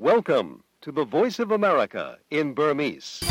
Welcome to the Voice of America in Burmese. ။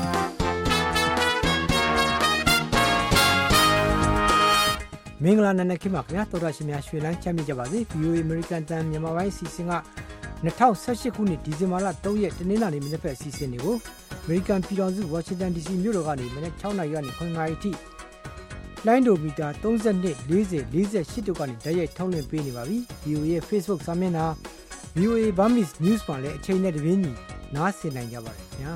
မင်္ဂလာနံနက်ခင်းပါခင်ဗျာတော်ရရှိများရွှေလန်းချမ်းမြေ့ကြပါစေ VOA American တန်မြန်မာပိုင်းစီစဉ်က2018ခုနှစ်ဒီဇင်ဘာလ3ရက်တနင်္လာနေ့မနက်ဖက်စီစဉ်တွေကို American ပြည်ထောင်စု Washington DC မြို့တော်ကနေမနက်6နာရီကနေ9နာရီထိလိုင်းဒိုမီတာ32 40 48တို့ကနေတိုက်ရိုက်ထုတ်လွှင့်ပေးနေပါပြီ VOA ရဲ့ Facebook စာမျက်နှာ VOA Burmese News မှာလည်းအချိန်နဲ့တပြေးညီနားဆင်နိုင်ကြပါတယ်ခင်ဗျာ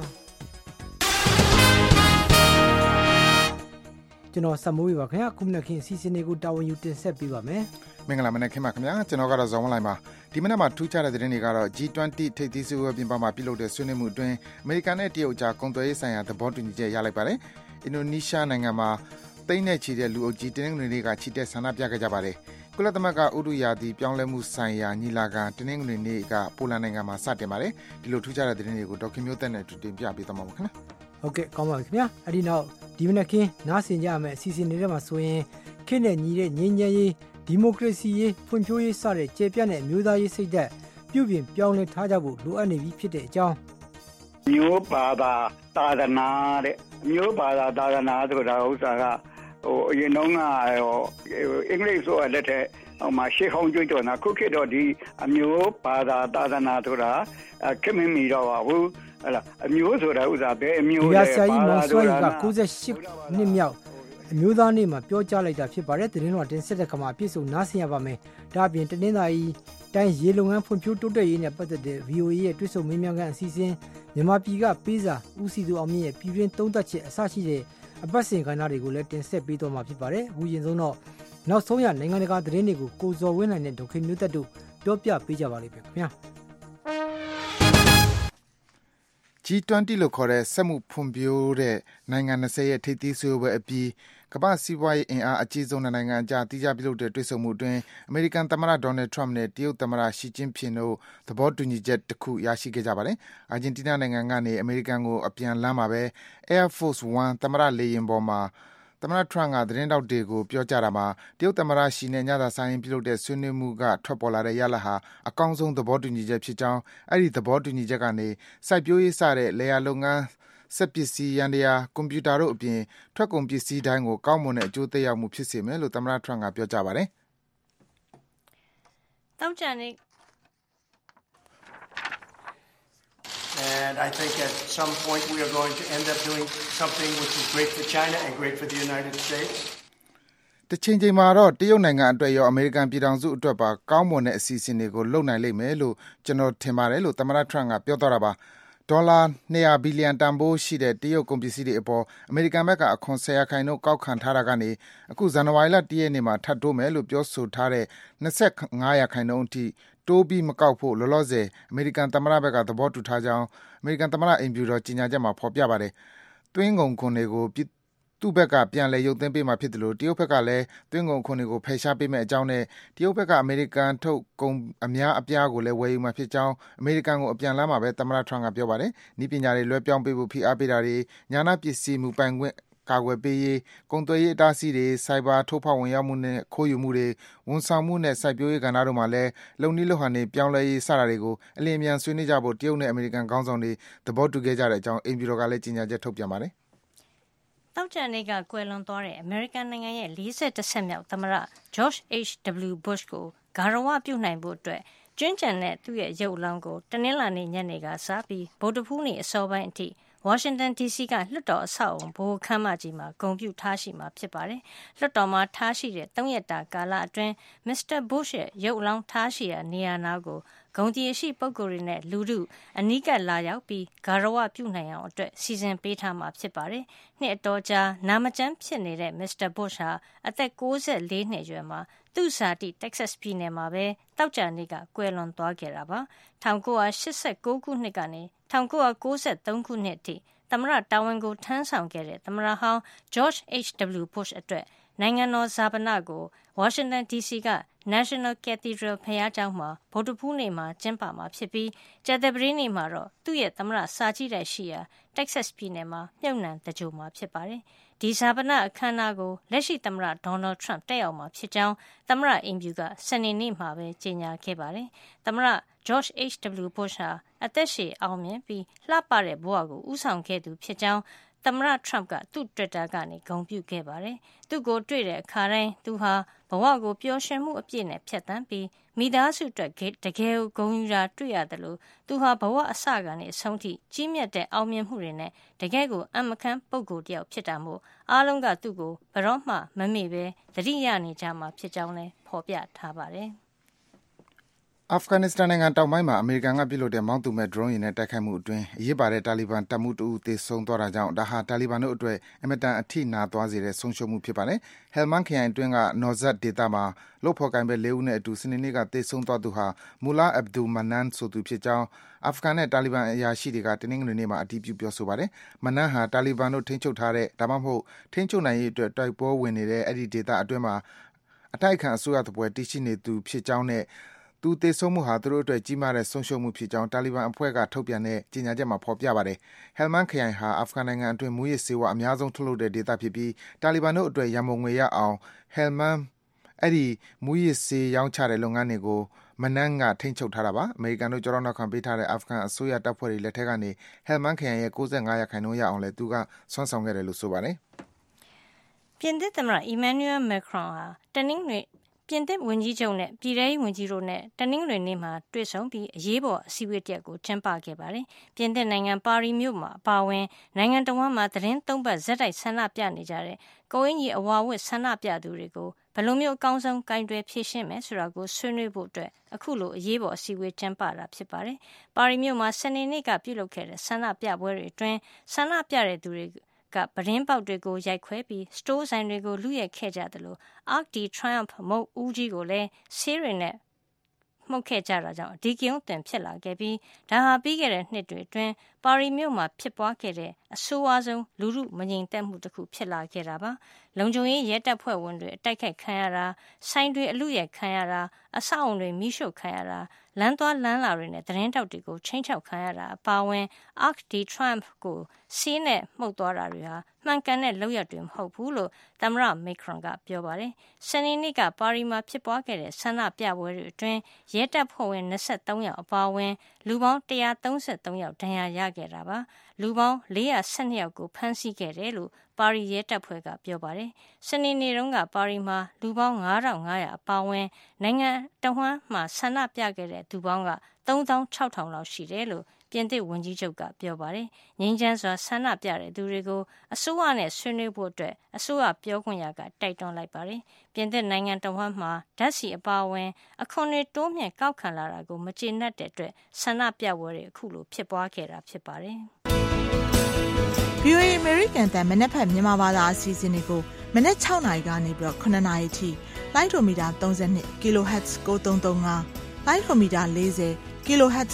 ကျွန်တော်စမိုးရပါခင်ဗျာခုနကခင်စီစဉ်တွေကိုတာဝန်ယူတင်ဆက်ပေးပါမယ်မင်္ဂလာမနက်ခင်းပါခင်ဗျာကျွန်တော်ကတော့ဇော်ဝင်းလိုင်ပါဒီမနက်မှာထူးခြားတဲ့သတင်းတွေကတော့ G20 ထိပ်သီးစည်းဝေးပြင်ပမှာပြုလုပ်တဲ့ဆွေးနွေးမှုအတွင်းအမေရိကန်နဲ့တရုတ်ကြားကုန်သွယ်ရေးဆိုင်ရာသဘောတူညီချက်ရလိုက်ပါတယ်အင်ဒိုနီးရှားနိုင်ငံမှာသိန်းနဲ့ချီတဲ့လူအုပ်ကြီးတင်းငွေတွေကချီတက်ဆန္ဒပြခဲ့ကြပါတယ်ကုလသမဂ္ဂဥတုရာသီပြောင်းလဲမှုဆိုင်ရာညီလာခံတင်းငွေတွေကပိုလန်နိုင်ငံမှာစတင်ပါတယ်ဒီလိုထူးခြားတဲ့သတင်းတွေကိုဒေါက်ခင်မျိုးသက်နဲ့တူတင်ပြပေးသွားမှာပါခင်ဗျာဟုတ်ကဲ့ကောင်းပါပြီခင်ဗျာအဲ့ဒီနောက်ဒီမနက်ခင်းနားဆင်ကြရမယ့်အစီအစဉ်တွေမှာဆိုရင်ခေတ်နဲ့ညီတဲ့ငြိမ်းချမ်းရေးဒီမိုကရေစီရေးဖွံ့ဖြိုးရေးစတဲ့ကျေပြန့်တဲ့မျိုးသားရေးစိတ်ဓာတ်ပြုပြင်ပြောင်းလဲထားကြဖို့လိုအပ်နေပြီဖြစ်တဲ့အကြောင်းမျိုးပါတာသာသနာတဲ့မျိုးပါတာသာသနာဆိုတာဥစ္စာကအရင်တော့အင်္ဂလိပ်ဆိုလက်ထက်မှာရှေးဟောင်းကျွတ်တော်နာခုခေတ်တော့ဒီအမျိုးပါတာသာသနာဆိုတာခင်မမီတော့ပါဘူးဟဲ့လားအမျိုးဆိုတာဥစ္စာပဲအမျိုးလဲပါတာမောင်ဆွေက98နှစ်မြောက်အမျိုးသားနေ့မှာပြောကြားလိုက်တာဖြစ်ပါတယ်သတင်းတော်တင်ဆက်တဲ့ခါမှာအပြည့်စုံနားဆင်ရပါမယ်ဒါအပြင်တနင်္သာရီတိုင်းရေလုံငန်းဖွံ့ဖြိုးတိုးတက်ရေးနဲ့ပတ်သက်တဲ့ VOA ရဲ့တွဲဆုံမေးမြန်းခန်းအစီအစဉ်မြန်မာပြည်ကပေးစာဦးစီသူအောင်မြင့်ရဲ့ပြည်တွင်းသုံးသပ်ချက်အစရှိတဲ့အပတ်စဉ်ကဏ္ဍတွေကိုလည်းတင်ဆက်ပေးသွားမှာဖြစ်ပါတယ်အခုရင်ဆုံးတော့နောက်ဆုံးရနိုင်ငံတကာသတင်းတွေကိုကိုဇော်ဝင်းနိုင်နဲ့ဒေါက်ခင်မျိုးသက်တို့ပြောပြပေးကြပါလိမ့်မယ်ခင်ဗျာ G20 လို့ခေါ်တဲ့စက်မှုဖွံ့ဖြိုးတဲ့နိုင်ငံ20ရဲ့ထိပ်သီးဆွေးနွေးပွဲအပြီးကမ္ဘာ့စီးပွားရေးအင်အားအကြီးဆုံးနိုင်ငံအကြားတိကျပြုလုပ်တဲ့တွေ့ဆုံမှုအတွင်းအမေရိကန်သမ္မတဒေါ်နယ်ထရမ့်နဲ့တရုတ်သမ္မတရှီကျင်းဖျင်တို့သဘောတူညီချက်တစ်ခုရရှိခဲ့ကြပါတယ်။အာဂျင်တီးနားနိုင်ငံကနေအမေရိကန်ကိုအပြန်လမ်းမှာပဲ Air Force One သမ္မတလေယာဉ်ပေါ်မှာသမ္မတထရမ့်ကသတင်းတောက်တွေကိုပြောကြားတာမှာတရုတ်သမ္မတရှီနဲ့ညသာဆိုင်ပြုလုပ်တဲ့ဆွေးနွေးမှုကထွက်ပေါ်လာတဲ့ရလဒ်ဟာအကောင်းဆုံးသဘောတူညီချက်ဖြစ်ကြောင်းအဲ့ဒီသဘောတူညီချက်ကနေစိုက်ပျိုးရေးစတဲ့လေယာလုပ်ငန်းစက်ပစ္စည်းယန္တရားကွန်ပျူတာတို့အပြင်ထွက်ကုန်ပစ္စည်းတိုင်းကိုကောင်းမွန်တဲ့အကျိုးသက်ရောက်မှုဖြစ်စေမယ်လို့သမ္မတထရမ့်ကပြောကြားပါတယ်။တောက်ကြနေ And I think at some point we are going to end up doing something which is great for China and great for the United States. တချိန်မှာတော့တရုတ်နိုင်ငံအတွက်ရောအမေရိကန်ပြည်ထောင်စုအတွက်ပါကောင်းမွန်တဲ့အစီအစဉ်တွေကိုလုပ်နိုင်လိမ့်မယ်လို့ကျွန်တော်ထင်ပါတယ်လို့သမ္မတထရမ့်ကပြောသွားတာပါဒေါ်လာ200ဘီလီယံတန်ဖိုးရှိတဲ့တရုတ်ကုန်ပစ္စည်းတွေအပေါ်အမေရိကန်ဘက်ကအခွန်10%ကောက်ခံထားတာကနေအခုဇန်နဝါရီလ1ရက်နေ့မှာထပ်တိုးမယ်လို့ပြောဆိုထားတဲ့25%အထိတိုးပြီးမကောက်ဖို့လောလောဆယ်အမေရိကန်သမ္မတဘက်ကသဘောတူထားကြောင်းအမေရိကန်သမ္မတအိမ်ဖြူတော်ကြေညာချက်မှာဖော်ပြပါတယ်။သွင်းကုန်ခွန်တွေကိုသူ့ဘက်ကပြန်လည်ရုပ်သိမ်းပေးမှာဖြစ်တယ်လို့တရုတ်ဘက်ကလည်းသွင်းကုန်ခွန်တွေကိုဖယ်ရှားပေးမယ့်အကြောင်းနဲ့တရုတ်ဘက်ကအမေရိကန်ထုတ်ကုန်အများအပြားကိုလည်းဝယ်ယူမှာဖြစ်ကြောင်းအမေရိကန်ကိုအပြန်လမ်းမှာပဲသမ္မတထရမ့်ကပြောပါတယ်။ဤပညာတွေလွှဲပြောင်းပေးဖို့ဖိအားပေးတာတွေညာနာပစ္စည်းမူပိုင်ခွင့်ကာကွယ်ပေးရေးကုန်သွယ်ရေးအတားအဆီးတွေစိုက်ဘာထိုးဖောက်ဝင်ရောက်မှုနဲ့ခိုးယူမှုတွေဝန်ဆောင်မှုနဲ့စိုက်ပျိုးရေးကဏ္ဍတို့မှာလည်းလုံနည်းလုံဟန်တွေပြောင်းလဲရေးစတာတွေကိုအလင်းအမြန်ဆွေးနွေးကြဖို့တရုတ်နဲ့အမေရိကန်ခေါင်းဆောင်တွေသဘောတူခဲ့ကြတဲ့အကြောင်းအိမ်ဖြူတော်ကလည်းကြေညာချက်ထုတ်ပြန်ပါတယ်တောက်ကြနေကကွယ်လွန်သွားတဲ့အမေရိကန်နိုင်ငံရဲ့41ဆက်မြောက်သမ္မတ George H.W. Bush ကိုဂါရဝပြုနိုင်ဖို့အတွက်ကျွမ်းကျန်တဲ့သူ့ရဲ့ရုပ်အလောင်းကိုတနင်္လာနေ့ညနေကစပြီးဗုဒ္ဓဖူးနေ့အစောပိုင်းအထိဝါရှင်တန် DC ကလွှတ်တော်အဆောက်အုံဘိုခမ်းမကြီးမှာဂုဏ်ပြုထားရှိမှာဖြစ်ပါတယ်။လွှတ်တော်မှာထားရှိတဲ့3ရက်တာကာလအတွင်း Mr. Bush ရဲ့ရုပ်အလောင်းထားရှိရာနေရာနာကိုဂုဏ်ကြီးရှိပုဂ္ဂိုလ်တွေနဲ့လူထုအနီးကပ်လာရောက်ပြီးဂါရဝပြုနိုင်အောင်အတွက်စီစဉ်ပေးထားမှာဖြစ်ပါတယ်။နှစ်အတော်ကြာနာမကျန်းဖြစ်နေတဲ့ Mr. Bush ဟာအသက်64နှစ်အရွယ်မှာသူ့ဇာတိ Texas ပြည်နယ်မှာပဲတောက်ကြနေ့ကကွယ်လွန်သွားခဲ့တာပါ။1989ခုနှစ်ကနေ1993ခုနှစ်အထိသမ္မတတာဝန်ကိုထမ်းဆောင်ခဲ့တဲ့သမ္မတဟောင်း George H.W. Bush အတွက်နိုင်ငံတော်ဈာပနကိုဝါရှင်တန် DC က National Cathedral ဘုရားကျောင်းမှာဗုဒ္ဓဖူးနေ့မှာကျင်းပမှာဖြစ်ပြီးကြာသပတေးနေ့မှာတော့သူ့ရဲ့သမ္မတစာကြည့်တိုက်ရှိရာ Texas ပြည်နယ်မှာမြုပ်နှံသဂြိုဟ်မှာဖြစ်ပါတယ်။ဒီဇာပနအခမ်းအနားကိုလက်ရှိသမ္မတဒေါ်နယ်ထရန့်တက်ရောက်မှာဖြစ်ကြောင်းသမ္မတအိမ်ဖြူကစနေနေ့မှာပဲကြေညာခဲ့ပါတယ်။သမ္မတ George H.W. Bush ဟာအသက်ရှည်အောင်မြင်ပြီးလှပတဲ့ဘဝကိုဦးဆောင်ခဲ့သူဖြစ်ကြောင်းသမ္မတထရမ့်ကသူ့ Twitter ကနေဂုဏ်ပြုခဲ့ပါတယ်။သူ့ကိုတွေ့တဲ့အခါတိုင်းသူဟာဘဝကိုပျော်ရွှင်မှုအပြည့်နဲ့ဖြတ်သန်းပြီးမိသားစုအတွက်တကယ်ကိုဂုဏ်ယူတာတွေ့ရတယ်လို့သူဟာဘဝအစကနေအဆုံးထိကြီးမြတ်တဲ့အောင်မြင်မှုတွေနဲ့တကယ်ကိုအမခန်းပုဂ္ဂိုလ်တယောက်ဖြစ်တာမို့အားလုံးကသူ့ကိုဘယ်တော့မှမမေ့ပဲသတိရနေကြမှာဖြစ်ကြောင်းလည်းဖော်ပြထားပါတယ်။အာဖဂန်နစ္စတန်နိုင်ငံတောင်ပိုင်းမှာအမေရိကန်ကပြုလုပ်တဲ့မောင်းသူမဲ့ drone ယာဉ်နဲ့တိုက်ခိုက်မှုအတွင်းအရေးပါတဲ့တာလီဘန်တပ်မှူးတဦးသေဆုံးသွားတာကြောင့်ဒါဟာတာလီဘန်တို့အတွက်အင်မတန်အထိနာသွားစေတဲ့ဆုံးရှုံးမှုဖြစ်ပါတယ်။ Helmand ခရိုင်အတွင်းက Nozad ဒေသမှာလုပ်ဖော်ကိုင်ဘက် 4 ဦးနဲ့အတူစနေနေ့ကသေဆုံးသွားသူဟာ Mullah Abdul Manan ဆိုသူဖြစ်ကြောင်းအာဖဂန်နဲ့တာလီဘန်အရာရှိတွေကတနင်္ဂနွေနေ့မှာအတည်ပြုပြောဆိုပါတယ်။ Manan ဟာတာလီဘန်တို့ထိန်းချုပ်ထားတဲ့ဒါမှမဟုတ်ထိန်းချုပ်နိုင်ရေးအတွက်တိုက်ပွဲဝင်နေတဲ့အဲဒီဒေသအတွင်းမှာအတိုက်အခံအစိုးရတပွဲတည်ရှိနေသူဖြစ်ကြောင်းနဲ့သူသေဆုံးမှုဟာသူတို့အတွက်ကြီးမားတဲ့ဆုံးရှုံးမှုဖြစ်ကြောင်းတာလီဘန်အဖွဲ့ကထုတ်ပြန်တဲ့ကြေညာချက်မှာဖော်ပြပါတယ်။ Helmand ခရိုင်ဟာအာဖဂန်နိုင်ငံအတွင်းမူးယစ်ဆေးဝါးအများဆုံးထုတ်လုပ်တဲ့ဒေသဖြစ်ပြီးတာလီဘန်တို့အတွက်ရန်ပုံငွေရအောင် Helmand အဲဒီမူးယစ်ဆေးရောင်းချတဲ့လုပ်ငန်းတွေကို Manan ကထိန်းချုပ်ထားတာပါ။ အမေရိကန်တို့ကျောထောက်နောက်ခံပေးထားတဲ့အာဖဂန်အစိုးရတပ်ဖွဲ့တွေလက်ထက်ကနေ Helmand ခရိုင်ရဲ့ 95% ရအောင်လည်းသူကစွမ်းဆောင်ခဲ့တယ်လို့ဆိုပါတယ်။ပြင်သစ်သမ္မတ Emmanuel Macron ဟာပြင်သစ်ဝန်ကြီးချုပ်နဲ့ပြည်ထဲရေးဝန်ကြီးတို့နဲ့တနင်္ဂနွေနေ့မှာတွေ့ဆုံပြီးအရေးပေါ်အစည်းအဝေးတစ်ရပ်ကိုကျင်းပခဲ့ပါတယ်။ပြင်သစ်နိုင်ငံပါရီမြို့မှာအပါအဝင်နိုင်ငံတော်မှာသတင်းသုံးပတ်ဇက်တိုက်ဆန္ဒပြနေကြတဲ့ကိုအင်ကြီးအဝါဝတ်ဆန္ဒပြသူတွေကိုဘယ်လိုမျိုးအကောင်းဆုံးကင်တွယ်ဖြေရှင်းမယ်ဆိုတာကိုဆွေးနွေးဖို့အတွက်အခုလိုအရေးပေါ်အစည်းအဝေးကျင်းပတာဖြစ်ပါတယ်။ပါရီမြို့မှာစနေနေ့ကပြုလုပ်ခဲ့တဲ့ဆန္ဒပြပွဲတွေအတွင်းဆန္ဒပြတဲ့သူတွေကပတင်းပေါက်တွေကိုရိုက်ခွဲပြီးစတိုးဆိုင်တွေကိုလုယက်ခဲ့ကြတယ်လို့ Arc de Triomphe မုတ်ဦးကြီးကိုလည်းဆေးတွေနဲ့မှုတ်ခဲ့ကြတာကြောင့်အဓိကရုဏ်းတင်ဖြစ်လာခဲ့ပြီးဒါဟာပြီးခဲ့တဲ့နှစ်တွေအတွင်းပါရီမြို့မှာဖြစ်ပွားခဲ့တဲ့အဆိုးဝါးဆုံးလူထုမငြိမ်သက်မှုတစ်ခုဖြစ်လာခဲ့တာပါလုံခြုံရေးရဲတပ်ဖွဲ့ဝင်တွေအတိုက်ခိုက်ခံရတာဆိုင်တွေအလုယက်ခံရတာအဆောက်အုံတွေမိရှို့ခံရတာလမ်းသွားလမ်းလာတွေနဲ့သတင်းတောက်တွေကိုချင်းချောက်ခံရတာအပါအဝင် Arc de Triomphe ကိုဆေးနဲ့မှုတ်သွားတာတွေဟာမှန်ကန်တဲ့လုပ်ရပ်တွေမဟုတ်ဘူးလို့သမ္မတ Macron ကပြောပါတယ်။စနေနေ့ကပါရီမှာဖြစ်ပွားခဲ့တဲ့ဆန္ဒပြပွဲတွေအတွင်းရဲတပ်ဖွဲ့ဝင်23ယောက်အပါအဝင်လူပေါင်း133ယောက်ဒဏ်ရာရခဲ့တာပါ။လူပေါင်း412ယောက်ကိုဖမ်းဆီးခဲ့တယ်လို့ပါရီရဲတပ်ဖွဲ့ကပြောပါတယ်။စနေနေ့တုန်းကပါရီမှာလူပေါင်း9500အပါအဝင်နိုင်ငံတဝန်းမှာဆန္ဒပြခဲ့တဲ့သူပေါင်းက36,000လောက်ရှိတယ်လို့ပြင်သစ်ဝန်ကြီးချုပ်ကပြောပါတယ်။ငြိမ်းချမ်းစွာဆန္ဒပြတဲ့သူတွေကိုအစိုးရနဲ့ဆွေးနွေးဖို့အတွက်အစိုးရပြောခွင့်ရကတိုက်တွန်းလိုက်ပါတယ်။ပြင်သစ်နိုင်ငံတဝန်းမှာဓာတ်ဆီအပါအဝင်အခွန်တွေတိုးမြင့်ကောက်ခံလာတာကိုမကျေနပ်တဲ့အတွက်ဆန္ဒပြပွဲတွေအခုလိုဖြစ်ပွားခဲ့တာဖြစ်ပါတယ်။ VOA American တန်မနေ့ဖက်မြန်မာဘာသာအစီအစဉ်တွေကိုမနေ့6နာရီကနေပြီးတော့9နာရီထိလိုင်းဒိုမီတာ32 kHz 9335လိုင်းဒိုမီတာ40 kHz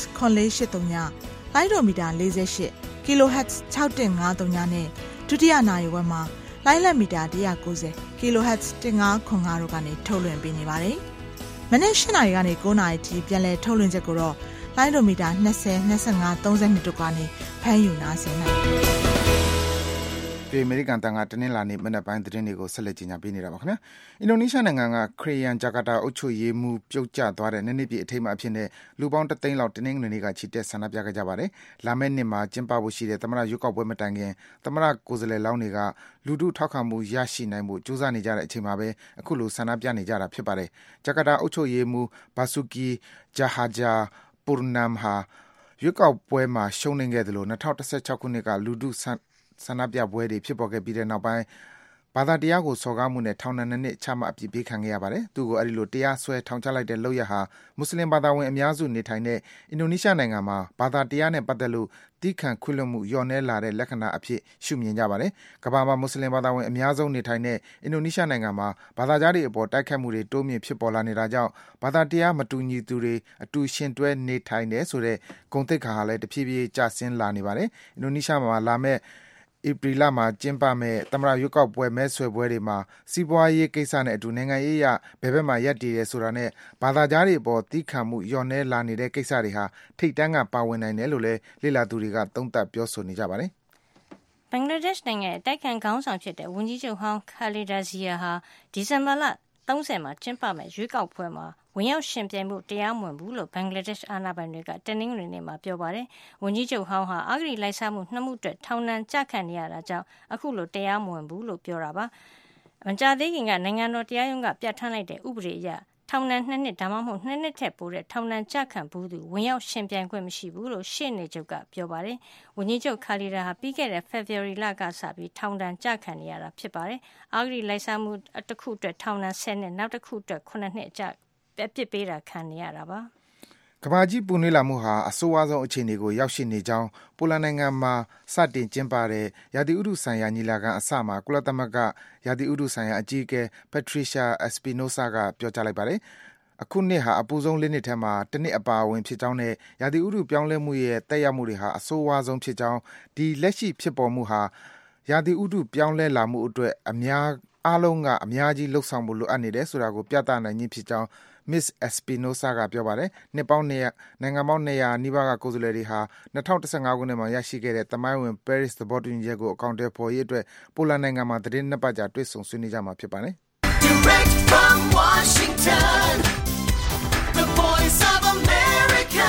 9483လိုင်းဒိုမီတာ48 kHz 6153နဲ့ဒုတိယနာရီဝက်မှာလိုင်းလက်မီတာ190 kHz 1505တို့ကနေထုတ်လွှင့်ပေးနေပါတယ်။မနေ့8နာရီကနေ9နာရီထိပြန်လည်ထုတ်လွှင့်ချက်ကိုတော့လိုင်းဒိုမီတာ20 25 32တို့ကနေဖမ်းယူနားဆင်နိုင်ပါတယ်။ဒီအမေရိကန်တန်ကတနင်္လာနေ့မနက်ပိုင်းသတင်းတွေကိုဆက်လက်ကြီးညာပေးနေတာပါခင်ဗျာအင်ဒိုနီးရှားနိုင်ငံကခရီးယန်ဂျကာတာအုပ်ချုပ်ရေးမှူးပြုတ်ကျသွားတဲ့နှစ်ပြည့်အထိမ်းအမှတ်အဖြစ်နဲ့လူပေါင်း3သိန်းလောက်တနင်္ဂနွေနေ့ကချီတက်ဆန္ဒပြခဲ့ကြပါတယ်လာမယ့်နှစ်မှာကျင်းပဖို့ရှိတဲ့သမ္မတရွေးကောက်ပွဲမတိုင်ခင်သမ္မတကိုယ်စားလှယ်လောင်းတွေကလူထုထောက်ခံမှုရရှိနိုင်ဖို့ကြိုးစားနေကြတဲ့အချိန်မှာပဲအခုလိုဆန္ဒပြနေကြတာဖြစ်ပါတယ်ဂျကာတာအုပ်ချုပ်ရေးမှူးဘာဆူကီဂျာဟာဂျာပူရနမ်ဟာရွေးကောက်ပွဲမှာရှုံးနိမ့်ခဲ့တယ်လို့2016ခုနှစ်ကလူထုဆန္ဒပြပွဲတွေဖြစ်ပေါ်ခဲ့ပြီးတဲ့နောက်ပိုင်းဘာသာတရားကိုစော်ကားမှုနဲ့ထောင်ဒဏ်2နှစ်ချမှတ်အပြစ်ပေးခံခဲ့ရပါတယ်။သူ့ကိုအဲဒီလိုတရားစွဲထောင်ချလိုက်တဲ့လုပ်ရပ်ဟာမွတ်စလင်ဘာသာဝင်အများစုနေထိုင်တဲ့အင်ဒိုနီးရှားနိုင်ငံမှာဘာသာတရားနဲ့ပတ်သက်လို့တီးခံခွင့်လွှတ်မှုလျော့နည်းလာတဲ့လက္ခဏာအဖြစ်ရှုမြင်ကြပါတယ်။ကမ္ဘာမှာမွတ်စလင်ဘာသာဝင်အများဆုံးနေထိုင်တဲ့အင်ဒိုနီးရှားနိုင်ငံမှာဘာသာကြားတွေအပေါ်တိုက်ခိုက်မှုတွေတိုးမြင့်ဖြစ်ပေါ်လာနေတာကြောင့်ဘာသာတရားမတူညီသူတွေအတူရှင်တွဲနေထိုင်တယ်ဆိုတဲ့ဂုဏ်သိက္ခာဟာလည်းတဖြည်းဖြည်းကျဆင်းလာနေပါတယ်။အင်ဒိုနီးရှားမှာလာမယ့်ဧပြီလမှာကျင်းပမယ့်သမ္မတရွေးကောက်ပွဲမဲဆွယ်ပွဲတွေမှာစီးပွားရေးကိစ္စနဲ့အတူနိုင်ငံရေးအရဘယ်ဘက်မှာရပ်တည်တယ်ဆိုတာနဲ့ဘာသာကြားတွေအပေါ်သီးခံမှုလျော့နည်းလာနေတဲ့ကိစ္စတွေဟာထိပ်တန်းကပါဝင်နိုင်တယ်လို့လည်းလေ့လာသူတွေကသုံးသပ်ပြောဆိုနေကြပါတယ်။ဘင်္ဂလားဒေ့ရှ်နိုင်ငံရဲ့တိုက်ခိုက်ခေါင်းဆောင်ဖြစ်တဲ့ဝန်ကြီးချုပ်ဟောင်းခါလီဒါဇီယာဟာဒီဇင်ဘာလ30မှာကျင်းပမယ့်ရွေးကောက်ပွဲမှာဝင်ရောက်ရှင်ပြိုင်မှုတရားမဝင်ဘူးလို့ဘင်္ဂလားဒေ့ရှ်အာဏာပိုင်တွေကတနင်္ဂနွေနေ့မှာပြောပါတယ်။ဝန်ကြီးချုပ်ဟောင်းဟာအဂတိလိုက်စားမှု2မှုအတွက်ထောင်ဒဏ်ကျခံနေရတာကြောင့်အခုလိုတရားမဝင်ဘူးလို့ပြောတာပါ။မကြာသေးခင်ကနိုင်ငံတော်တရားရုံးကပြဋ္ဌာန်းလိုက်တဲ့ဥပဒေအရထောင်ဒဏ်2နှစ်ဒါမှမဟုတ်2နှစ်ထက်ပိုတဲ့ထောင်ဒဏ်ကျခံဘူးသူဝင်ရောက်ရှင်ပြိုင်ခွင့်မရှိဘူးလို့ရှေ့နေချုပ်ကပြောပါတယ်။ဝန်ကြီးချုပ်ခါလီဒါဟာပြီးခဲ့တဲ့ February လကစပြီးထောင်ဒဏ်ကျခံနေရတာဖြစ်ပါတယ်။အဂတိလိုက်စားမှုတစ်ခုအတွက်ထောင်ဒဏ်10နှစ်နောက်တစ်ခုအတွက်9နှစ်အကျအပြစ်ပေးတာခံနေရတာပါ။ကမ္ဘာကြီးပူနွေးလာမှုဟာအဆိုးဝါးဆုံးအခြေအနေကိုရောက်ရှိနေကြောင်းပိုလန်နိုင်ငံမှာစတင်ကျင်းပတဲ့ရာသီဥတုဆိုင်ရာညီလာခံအစမှာကုလသမဂ္ဂရာသီဥတုဆိုင်ရာအကြီးအကဲ Patricia Espinosa ကပြောကြားလိုက်ပါတယ်။အခုနှစ်ဟာအပူဆုံး၄နှစ်ထဲမှာတစ်နှစ်အပါအဝင်ဖြစ်ကြောင်းနဲ့ရာသီဥတုပြောင်းလဲမှုရဲ့သက်ရောက်မှုတွေဟာအဆိုးဝါးဆုံးဖြစ်ကြောင်းဒီလက်ရှိဖြစ်ပေါ်မှုဟာရာသီဥတုပြောင်းလဲလာမှုအတွက်အားလုံးကအများကြီးလှုပ်ဆောင်ဖို့လိုအပ်နေတယ်ဆိုတာကိုပြသနိုင်ခြင်းဖြစ်ကြောင်းMiss Espinosa ကပြောပါတယ်။နိုင်ငံပေါင်း200နီးပါးကကိုယ်စားလှယ်တွေဟာ2015ခုနှစ်မှာရရှိခဲ့တဲ့သမိုင်းဝင် Paris သဘောတူညီချက်ကိုအကောင့်ထဲပေါ်ရေးအတွက်ပိုလန်နိုင်ငံမှာသတင်း2ပတ်ကြာတွေ့ဆုံဆွေးနွေးကြမှာဖြစ်ပါတယ်။ Direct from Washington, the voice of America,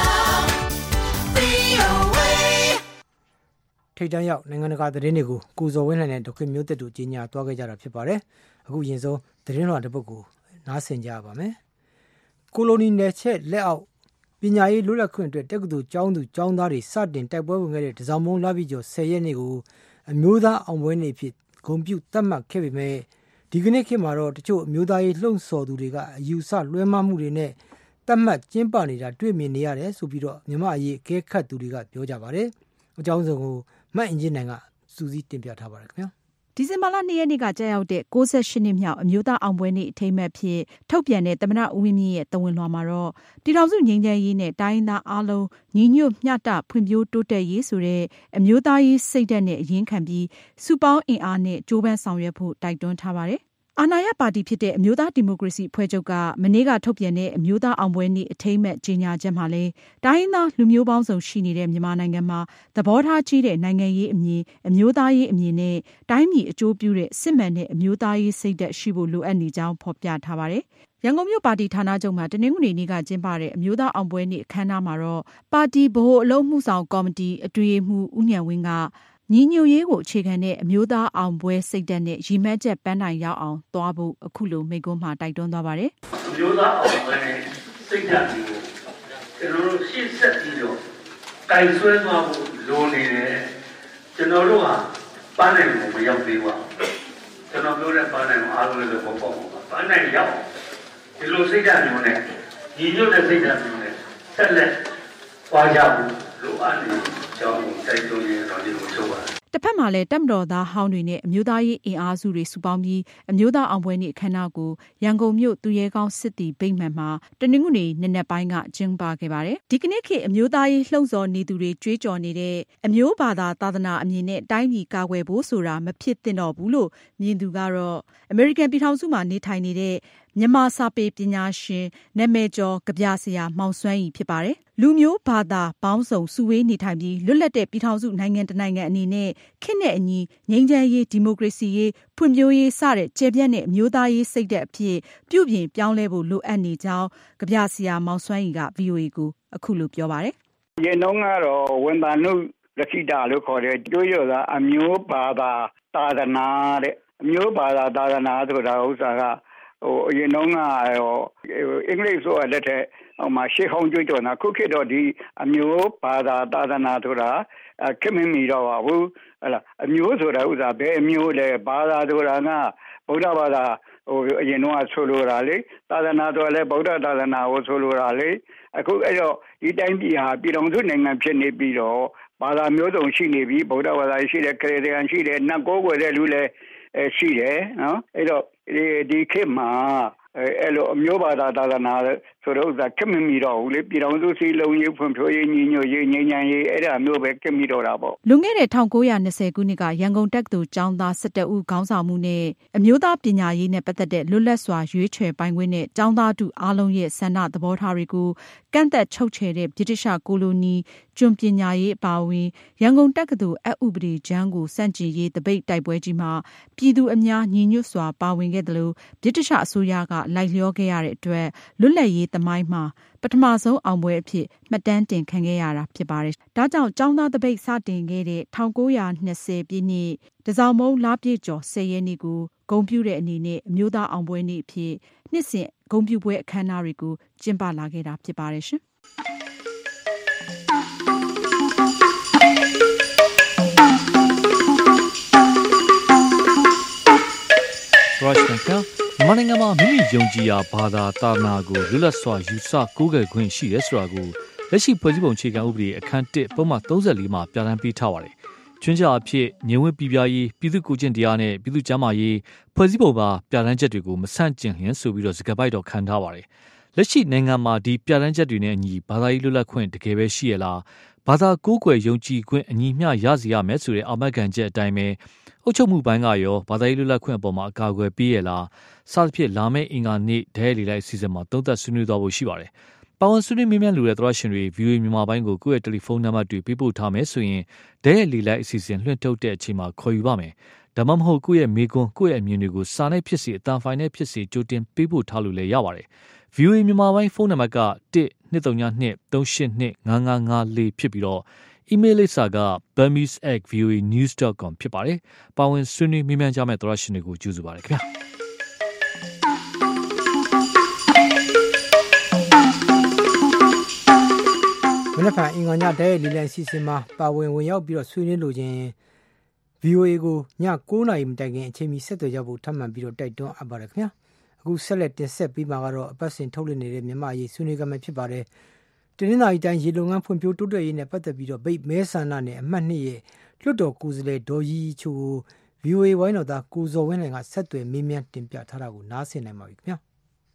VOA ထိပ်တန်းရောက်နိုင်ငံတကာသတင်းတွေကိုကိုဇော်ဝင်းလှိုင်နဲ့ဒေါက်တာမျိုးသက်တို့ကြီးညာသွားခဲ့ကြတာဖြစ်ပါတယ်။အခုရင်ဆုံးသတင်းလွှာတစ်ပုဒ်ကိုနားဆင်ကြပါမယ်။ကိုလိုနီနယ်ချက်လက်အောက်ပညာရေးလွတ်လပ်ခွင့်အတွက်တက္ကသိုလ်ကျောင်းသူကျောင်းသားတွေစတင်တိုက်ပွဲဝင်ခဲ့တဲ့တစောင်းမုံလပြည့်ကျော်10ရက်နေ့ကိုအမျိုးသားအောင်ပွဲနေ့ဖြစ်ဂုဏ်ပြုသတ်မှတ်ခဲ့ပေမဲ့ဒီကနေ့ခေတ်မှာတော့တချို့အမျိုးသားရေးလှုံ့ဆော်သူတွေကအယူဆလွဲမှားမှုတွေနဲ့သတ်မှတ်ကျင်းပနေတာတွေ့မြင်နေရတယ်ဆိုပြီးတော့မြန်မာအရေးအကဲခတ်သူတွေကပြောကြပါတယ်။အကြောင်းစုံကိုမတ်အင်ဂျင်နိုင်ကစူးစီးတင်ပြထားပါတယ်ခင်ဗျာဒီဇင်ဘာလ2ရက်နေ့ကကြာရောက်တဲ့68နှစ်မြောက်အမျိုးသားအောင်ပွဲနေ့အထိမ်းအမှတ်ဖြစ်ထုတ်ပြန်တဲ့သမ္မတဦးဝင်းမြင့်ရဲ့သဝဏ်လွှာမှာတော့ပြည်ထောင်စုငြိမ်းချမ်းရေးနဲ့တိုင်းရင်းသားအားလုံးညီညွတ်မျှတဖွံ့ဖြိုးတိုးတက်ရေးဆိုတဲ့အမျိုးသားရေးစိတ်ဓာတ်နဲ့အရင်ခံပြီးစုပေါင်းအင်အားနဲ့ကြိုးပမ်းဆောင်ရွက်ဖို့တိုက်တွန်းထားပါတယ်။အာဏာရပါတီဖြစ်တဲ့အမျိုးသားဒီမိုကရေစီအဖွဲ့ချုပ်ကမနေ့ကထုတ်ပြန်တဲ့အမျိုးသားအောင်ပွဲနေ့အထိမ်းအမှတ်ကြေညာချက်မှာလည်းတိုင်းရင်းသားလူမျိုးပေါင်းစုံရှိနေတဲ့မြန်မာနိုင်ငံမှာသဘောထားကြီးတဲ့နိုင်ငံရေးအမြင်အမျိုးသားရေးအမြင်နဲ့တိုင်းပြည်အကျိုးပြုတဲ့စစ်မှန်တဲ့အမျိုးသားရေးစိတ်ဓာတ်ရှိဖို့လိုအပ်နေကြောင်းဖော်ပြထားပါတယ်။ရန်ကုန်မြို့ပါတီဌာနချုပ်မှာတနင်္ဂနွေနေ့ကကျင်းပတဲ့အမျိုးသားအောင်ပွဲနေ့အခမ်းအနားမှာတော့ပါတီဗဟိုအလုပ်မှုဆောင်ကော်မတီအတွင်းရေးမှူးဦးဉာဏ်ဝင်းကညီညွတ်ရေးကိုအခြေခံတဲ့အမျိုးသားအောင်ပွဲစိတ်ဓာတ်နဲ့ရည်မှန်းချက်ပန်းတိုင်ရောက်အောင်သွားဖို့အခုလိုမိန့်ခွန်းမှာတိုက်တွန်းသွားပါတယ်။အမျိုးသားအောင်ပွဲစိတ်ဓာတ်ကိုကျွန်တော်တို့ရှေ့ဆက်ပြီးတော့တိုင်ဆွဲသွားဖို့လိုနေတယ်။ကျွန်တော်တို့ဟာပန်းတိုင်ကိုမရောက်သေးပါဘူး။ကျွန်တော်ပြောတဲ့ပန်းတိုင်ကိုအားလုံးလည်းပေါ့ပေါ့ပန်းတိုင်ရောက်ဒီလိုစိတ်ဓာတ်မျိုးနဲ့ညီညွတ်တဲ့စိတ်ဓာတ်မျိုးနဲ့ဆက်လက်ပွားကြဖို့လိုအပ်နေကြောင်းတိုက်တွန်းရတော့ဒီလိုဆိုပါတယ်တစ်ဖက်မှာလည်းတပ်မတော်သားဟောင်းတွေနဲ့အမျိုးသားရေးအင်အားစုတွေစုပေါင်းပြီးအမျိုးသားအောင်ပွဲနေ့အခမ်းအနားကိုရန်ကုန်မြို့သူရဲကောင်းစစ်တီဗိမ့်မှန်မှာတနင်္ဂနွေနေ့နက်ပိုင်းကကျင်းပခဲ့ပါတယ်။ဒီကနေ့ခေတ်အမျိုးသားရေးလှုံ့ဆော်နေသူတွေကြွေးကြော်နေတဲ့အမျိုးဘာသာသာသနာအမြင်နဲ့တိုင်းပြည်ကာကွယ်ဖို့ဆိုတာမဖြစ်သင့်တော့ဘူးလို့မြင်သူကတော့အမေရိကန်ပြည်ထောင်စုမှာနေထိုင်နေတဲ့မြန်မာစာပေပညာရှင်နာမည်ကျော်ကဗျာဆရာမောင်စွမ်းဤဖြစ်ပါတယ်။လူမျိုးဘာသာပေါင်းစုံစုဝေးနေထိုင်ပြီးလွတ်လပ်တဲ့ပြည်ထောင်စုနိုင်ငံတစ်နိုင်ငံအနေနဲ့ခေတ်နဲ့အညီငြိမ်းချမ်းရေးဒီမိုကရေစီရေးဖွံ့ဖြိုးရေးစတဲ့ကျယ်ပြန့်တဲ့အမျိုးသားရေးစိတ်ဓာတ်အဖြစ်ပြုပြင်ပြောင်းလဲဖို့လိုအပ်နေကြောင်းကဗျာဆရာမောင်စွမ်းဤက VOA ကိုအခုလိုပြောပါတယ်။ရေနှုံးကတော့ဝန်တာနုရခိတာလို့ခေါ်တဲ့ကျွေးရတာအမျိုးဘာသာသာသနာတဲ့အမျိုးဘာသာသာသနာဆိုတာဥစ္စာကအရင်တော့အင်္ဂလိပ်ဆိုလက်ထက်ရှေးဟောင်းကျွေးကြော်တာခုခေတ်တော့ဒီအမျိုးဘာသာသာသနာဆိုတာခင်မမီတော့ပါဘူးဟလာအမျိုးဆိုတာဥစ္စာဘယ်အမျိုးလဲဘာသာဆိုတာကဗုဒ္ဓဘာသာအရင်တော့ဆိုလိုတာလေသာသနာဆိုလည်းဗုဒ္ဓသာသနာကိုဆိုလိုတာလေအခုအဲ့တော့ဒီတိုင်းပြည်ဟာပြည်တော်စုနိုင်ငံဖြစ်နေပြီးတော့ဘာသာမျိုးစုံရှိနေပြီဗုဒ္ဓဘာသာရှိတယ်ခရစ်ယာန်ရှိတယ်နတ်ကိုးကွယ်တဲ့လူလည်းရှိတယ်နော်အဲ့တော့ဒီခေတ်မှာအဲ့လိုအမျိုးဘာသာသာသနာဆိုတော့ဥစ္စာခက်မမီတော့ဘူးလေပြည်တော်စုစည်းလုံးရေးဖွံ့ဖြိုးရေးညီညွတ်ရေးငြိမ်းချမ်းရေးအဲ့ဒါမျိုးပဲခက်မီတော့တာပေါ့လွန်ခဲ့တဲ့1920ခုနှစ်ကရန်ကုန်တက္ကသိုလ်ကျောင်းသား17ဦးခေါင်းဆောင်မှုနဲ့အမျိုးသားပညာရေးနဲ့ပတ်သက်တဲ့လွတ်လပ်စွာရွေးချယ်ပိုင်ခွင့်နဲ့ကျောင်းသားထုအားလုံးရဲ့ဆန္ဒသဘောထားတွေကိုကန့်သက်ချုပ်ချယ်တဲ့ဗြိတိရှကိုလိုနီကျွန်းပညာရေးအပါအဝင်ရန်ကုန်တက္ကသိုလ်အဥပဒေကျမ်းကိုစန့်ကျင်ရေးတပိတ်တိုက်ပွဲကြီးမှာပြည်သူအများညီညွတ်စွာပါဝင်ခဲ့တယ်လို့ဗြိတိရှအစိုးရကလိုက်လျောခဲ့ရတဲ့အတွက်လွတ်လပ်ရေးသမိုင်းမှာပထမဆုံးအောင်ပွဲအဖြစ်မှတ်တမ်းတင်ခံခဲ့ရတာဖြစ်ပါတယ်။ဒါကြောင့်ကျောင်းသားတပိတ်စတင်ခဲ့တဲ့1920ပြည့်နှစ်တစောင်းမုံလပြည့်ကျော်10ရက်နေ့ကိုဂုဏ်ပြုတဲ့အနေနဲ့အမျိုးသားအောင်ပွဲနေ့အဖြစ်နှစ်စဉ်ဂုဏ်ပြုပွဲအခမ်းအနားတွေကိုကျင်းပလာခဲ့တာဖြစ်ပါတယ်ရှင်။ရရှန်ကမနင်္ဂမှာမိမိယုံကြည်ရာဘာသာတာနာကိုလွတ်လပ်စွာယူဆကိုးကွယ်ခွင့်ရှိရဲဆိုတာကိုလက်ရှိဖွဲ့စည်းပုံအခြေခံဥပဒေအခန်း1ပုံမှန်34မှာပြဋ္ဌာန်းပေးထားပါတယ်။ကျွန်းကြအဖြစ်ငြိမ်ဝှက်ပြည်ပြရေးပြည်သူ့ကိုကျင့်တရားနဲ့ပြည်သူ့ကျန်းမာရေးဖွဲ့စည်းပုံပါပြဋ္ဌာန်းချက်တွေကိုမဆန့်ကျင်လျင်ဆိုပြီးတော့စကားပိုက်တော်ခံထားပါတယ်။လက်ရှိနိုင်ငံမှာဒီပြဋ္ဌာန်းချက်တွေနဲ့အညီဘာသာရေးလွတ်လပ်ခွင့်တကယ်ပဲရှိရလားဘာသာကိုးကွယ်ယုံကြည်ခွင့်အညီမျှရစီရမယ်ဆိုတဲ့အာမခံချက်အတိုင်းပဲအုပ်ချုပ်မှုပိုင်းကရောဘာသာရေးလွတ်လပ်ခွင့်အပေါ်မှာအကာအကွယ်ပေးရလားစသဖြင့်လာမယ့်အင်္ဂါနေ့ဒဲရီလိုက်အစီအစဉ်မှာသုံးသပ်ဆွေးနွေးသွားဖို့ရှိပါတယ်။ပါဝင်ဆွေးနွေးမေးမြန်းလိုတဲ့သရရှင်တွေ VOA မြန်မာပိုင်းကိုကိုယ့်ရဲ့တယ်လီဖုန်းနံပါတ်တွေပေးပို့ထားမယ်ဆိုရင်ဒဲရီလိုက်အစီအစဉ်လွှင့်ထုတ်တဲ့အချိန်မှာခေါ်ယူပါမယ်။ဒါမှမဟုတ်ကိုယ့်ရဲ့မေးခွန်းကိုယ့်ရဲ့အမြင်တွေကိုစာနဲ့ဖြစ်စေအတန်ဖိုင်နဲ့ဖြစ်စေကြိုတင်ပေးပို့ထားလို့လည်းရပါတယ်။ VOA မြန်မာပိုင်းဖုန်းနံပါတ်က1-232-382-5554ဖြစ်ပြီးတော့email လိပ်စာက burmese@voanews.com ဖြစ်ပါတယ်။ပါဝင်ဆွေးနွေးမေးမြန်းကြမယ့်သရရှင်တွေကိုကြိုဆိုပါရစေခင်ဗျာ။မနက်ဖြန်အင်္ဂါညဒဲရီလန်စီစဉ်မှာပါဝင်ဝင်ရောက်ပြီးတော့ဆွေးနွေးလိုခြင်း VOA ကိုည9:00 နာရီမတိုင်ခင်အချိန်မီဆက်သွယ်ကြဖို့ထပ်မံပြီးတော့တိုက်တွန်းအပ်ပါတယ်ခင်ဗျာ။အခုဆက်လက်တင်ဆက်ပြီးမှာကတော့အပတ်စဉ်ထုတ်လွှင့်နေတဲ့မြန်မာရေးဆွေးနွေးကြမှာဖြစ်ပါတယ်။တနင်္လာရီတိုင်းရေလုံငန်းဖွံ့ဖြိုးတိုးတက်ရေးနဲ့ပတ်သက်ပြီးတော့ဗိတ်မဲဆန္ဒနဲ့အမှတ်2ရဲ့လွှတ်တော်ကိုယ်စားလှယ်ဒေါ်ရီချိုကို VOA ဝိုင်းတော်သားကိုဇော်ဝင်းနိုင်ကဆက်သွယ်မေးမြန်းတင်ပြထားတာကိုနားဆင်နိုင်ပါပြီခင်ဗျာ